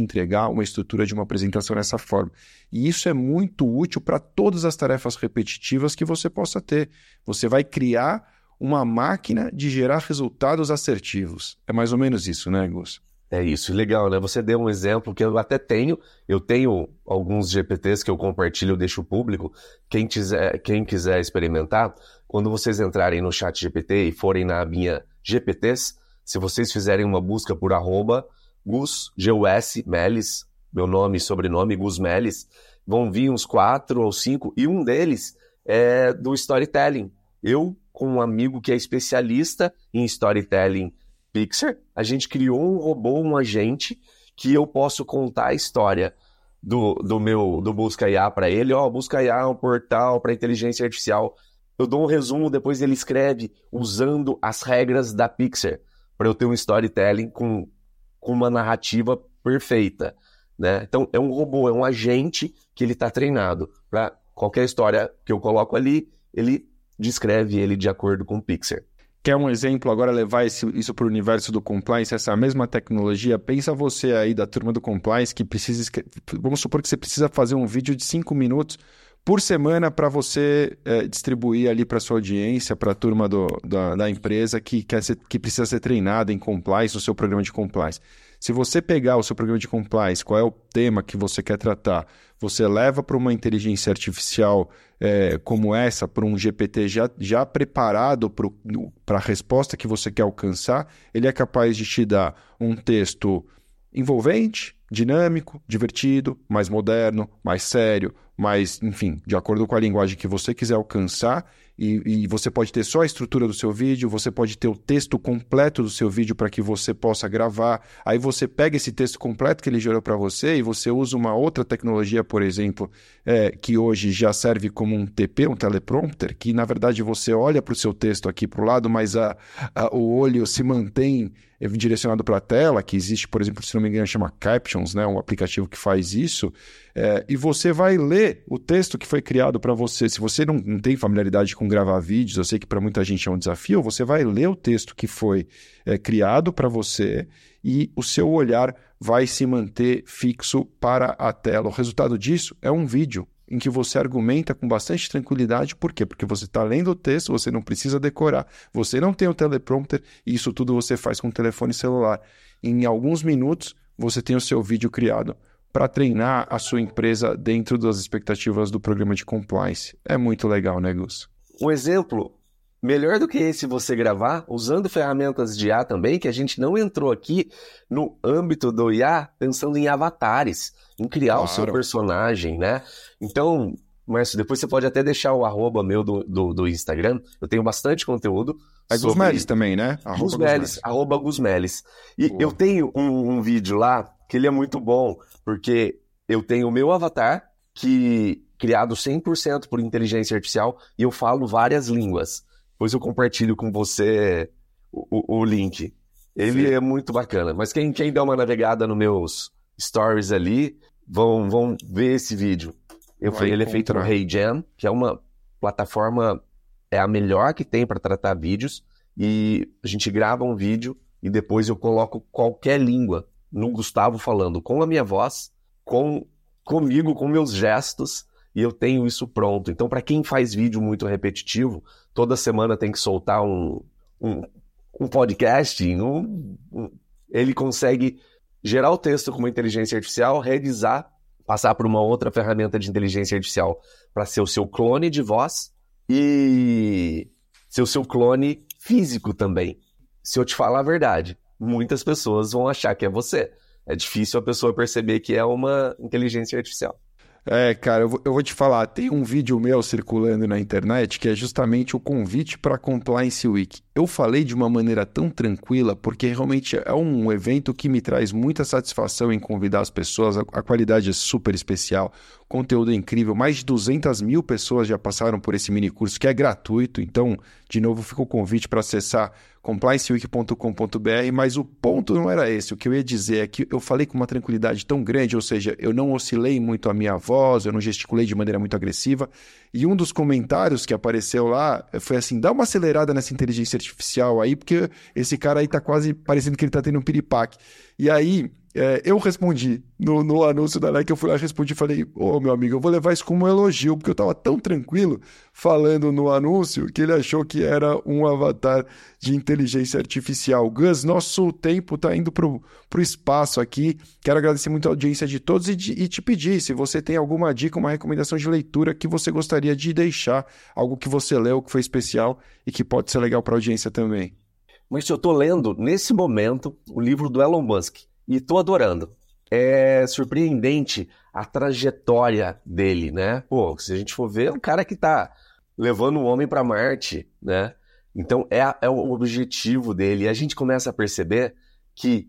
entregar uma estrutura de uma apresentação dessa forma. E isso é muito útil para todas as tarefas repetitivas que você possa ter. Você vai criar uma máquina de gerar resultados assertivos. É mais ou menos isso, né, Gus? É isso, legal, né? Você deu um exemplo que eu até tenho, eu tenho alguns G P Ts que eu compartilho, eu deixo público, quem quiser, quem quiser experimentar, quando vocês entrarem no chat G P T e forem na minha G P Ts, se vocês fizerem uma busca por arroba Gus, G U S, Melis, meu nome e sobrenome, Gus Melis, vão vir uns quatro ou cinco, e um deles é do storytelling. Eu, com um amigo que é especialista em storytelling Pixar, a gente criou um robô, um agente, que eu posso contar a história do, do meu do Busca I A para ele. Ó, Busca I A é um portal para inteligência artificial. Eu dou um resumo, depois ele escreve usando as regras da Pixar, para eu ter um storytelling com, com uma narrativa perfeita, né? Então, é um robô, é um agente que ele está treinado para qualquer história que eu coloco ali, ele descreve ele de acordo com o Pixar. Quer um exemplo agora, levar esse, isso para o universo do compliance, essa mesma tecnologia? Pensa você aí da turma do compliance que precisa... Vamos supor que você precisa fazer um vídeo de cinco minutos por semana para você é, distribuir ali para sua audiência, para a turma do, da, da empresa que, quer ser, que precisa ser treinada em compliance, no seu programa de compliance. Se você pegar o seu programa de compliance, qual é o tema que você quer tratar, você leva para uma inteligência artificial é, como essa, para um G P T já, já preparado para a resposta que você quer alcançar, ele é capaz de te dar um texto envolvente, dinâmico, divertido, mais moderno, mais sério, mais, enfim, de acordo com a linguagem que você quiser alcançar, e, e você pode ter só a estrutura do seu vídeo, você pode ter o texto completo do seu vídeo para que você possa gravar, aí você pega esse texto completo que ele gerou para você e você usa uma outra tecnologia, por exemplo, é, que hoje já serve como um T P, um teleprompter, que na verdade você olha para o seu texto aqui para o lado, mas a, a, o olho se mantém direcionado para a tela, que existe, por exemplo, se não me engano, chama Captions, né, um aplicativo que faz isso, é, e você vai ler o texto que foi criado para você. Se você não, não tem familiaridade com gravar vídeos, eu sei que para muita gente é um desafio, você vai ler o texto que foi é, criado para você e o seu olhar vai se manter fixo para a tela. O resultado disso é um vídeo em que você argumenta com bastante tranquilidade. Por quê? Porque você está lendo o texto, você não precisa decorar, você não tem o teleprompter e isso tudo você faz com o telefone celular. Em alguns minutos, você tem o seu vídeo criado para treinar a sua empresa dentro das expectativas do programa de compliance. É muito legal, né, Gus? Um exemplo melhor do que esse você gravar, usando ferramentas de I A também, que a gente não entrou aqui no âmbito do I A, pensando em avatares, em criar claro. O seu personagem, né? Então, Márcio, depois você pode até deixar o arroba meu do, do, do Instagram, eu tenho bastante conteúdo. É sobre... Gusmelis também, né? Arroba Gusmelis, arroba Gusmelis. E Boa. Eu tenho um, um vídeo lá, que ele é muito bom, porque eu tenho o meu avatar, que criado cem por cento por inteligência artificial, e eu falo várias línguas. Depois eu compartilho com você o, o, o link. Ele Sim. é muito bacana. Mas quem, quem dá uma navegada nos meus stories ali, vão, vão ver esse vídeo. Eu, ele encontrar. É feito no HeyGen, que é uma plataforma, é a melhor que tem para tratar vídeos. E a gente grava um vídeo e depois eu coloco qualquer língua no Gustavo falando com a minha voz, com, comigo, com meus gestos. E eu tenho isso pronto. Então, para quem faz vídeo muito repetitivo, toda semana tem que soltar um, um, um podcast, um, um, ele consegue gerar o texto com uma inteligência artificial, revisar, passar por uma outra ferramenta de inteligência artificial para ser o seu clone de voz e ser o seu clone físico também. Se eu te falar a verdade, muitas pessoas vão achar que é você. É difícil a pessoa perceber que é uma inteligência artificial. É, cara, eu vou, eu vou te falar, tem um vídeo meu circulando na internet que é justamente o convite para a Compliance Week. Eu falei de uma maneira tão tranquila, porque realmente é um evento que me traz muita satisfação em convidar as pessoas, a, a qualidade é super especial, o conteúdo é incrível, mais de duzentas mil pessoas já passaram por esse mini curso, que é gratuito, então, de novo, fica o convite para acessar compliance week ponto com ponto b r, mas o ponto não era esse. O que eu ia dizer é que eu falei com uma tranquilidade tão grande, ou seja, eu não oscilei muito a minha voz, eu não gesticulei de maneira muito agressiva, e um dos comentários que apareceu lá foi assim, dá uma acelerada nessa inteligência artificial aí, porque esse cara aí tá quase parecendo que ele tá tendo um piripaque. E aí, É, eu respondi no, no anúncio da Leque, eu fui lá e respondi, falei, ô oh, meu amigo, eu vou levar isso como um elogio, porque eu tava tão tranquilo falando no anúncio que ele achou que era um avatar de inteligência artificial. Gus, nosso tempo tá indo pro, pro espaço aqui, quero agradecer muito a audiência de todos e, de, e te pedir, se você tem alguma dica, uma recomendação de leitura que você gostaria de deixar, algo que você leu, que foi especial e que pode ser legal pra audiência também. Mas eu tô lendo, nesse momento, o livro do Elon Musk. E tô adorando. É surpreendente a trajetória dele, né? Pô, se a gente for ver, é um cara que tá levando o homem para Marte, né? Então é, é o objetivo dele. E a gente começa a perceber que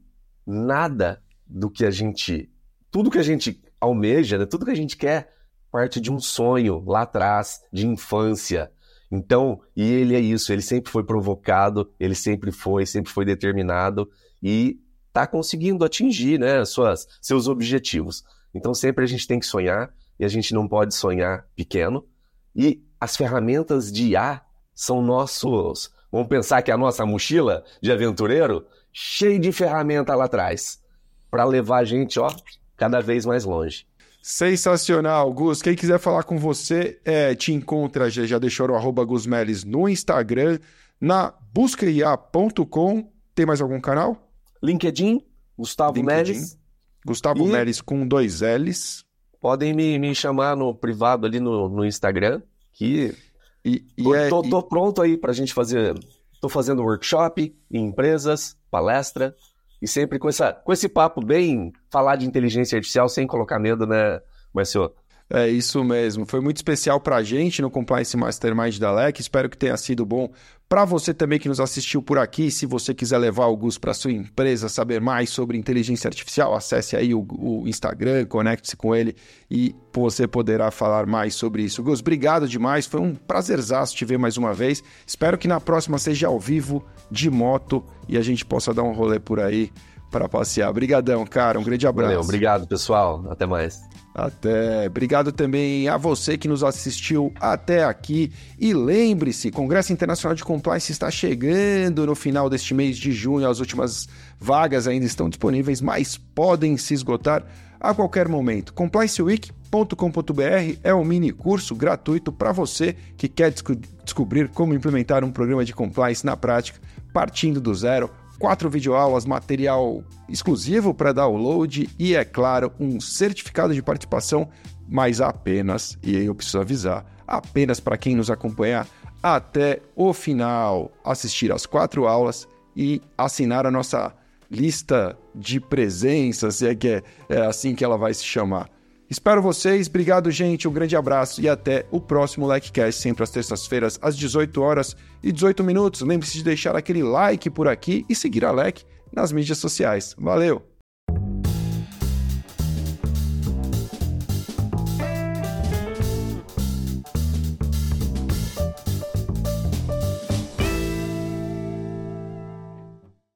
nada do que a gente... Tudo que a gente almeja, né? Tudo que a gente quer parte de um sonho lá atrás, de infância. Então, e ele é isso. Ele sempre foi provocado, ele sempre foi, sempre foi determinado e está conseguindo atingir, né, suas, seus objetivos. Então sempre a gente tem que sonhar e a gente não pode sonhar pequeno. E as ferramentas de I A são nossos... Vamos pensar que a nossa mochila de aventureiro cheia de ferramenta lá atrás para levar a gente, ó, cada vez mais longe. Sensacional, Gus. Quem quiser falar com você, é, te encontra, já, já deixou o arroba Gus Melles no Instagram, na busca i a ponto com. Tem mais algum canal? LinkedIn, Gustavo LinkedIn. Melles. Gustavo e Melles com dois L's. Podem me, me chamar no privado ali no, no Instagram, que e, e tô, é, tô, tô e... pronto aí pra gente fazer... Tô fazendo workshop em empresas, palestra, e sempre com, essa, com esse papo bem falar de inteligência artificial sem colocar medo, né, Marcio? É isso mesmo. Foi muito especial pra gente no Compliance Mastermind da Leque. Espero que tenha sido bom para você também que nos assistiu por aqui. Se você quiser levar o Gus para sua empresa, saber mais sobre inteligência artificial, acesse aí o, o Instagram, conecte-se com ele e você poderá falar mais sobre isso. Gus, obrigado demais. Foi um prazerzaço te ver mais uma vez. Espero que na próxima seja ao vivo, de moto, e a gente possa dar um rolê por aí para passear. Obrigadão, cara. Um grande abraço. Valeu, obrigado, pessoal. Até mais. Até. Obrigado também a você que nos assistiu até aqui. E lembre-se, Congresso Internacional de Compliance está chegando no final deste mês de junho. As últimas vagas ainda estão disponíveis, mas podem se esgotar a qualquer momento. compliance week ponto com ponto b r é um mini curso gratuito para você que quer desco- descobrir como implementar um programa de compliance na prática, partindo do zero. Quatro videoaulas, material exclusivo para download e, é claro, um certificado de participação, mas apenas, e aí eu preciso avisar, apenas para quem nos acompanhar até o final, assistir às quatro aulas e assinar a nossa lista de presença, se é que é, é assim que ela vai se chamar. Espero vocês, obrigado gente, um grande abraço e até o próximo LecCast, sempre às terças-feiras, às dezoito horas e dezoito minutos. Lembre-se de deixar aquele like por aqui e seguir a Lec nas mídias sociais. Valeu!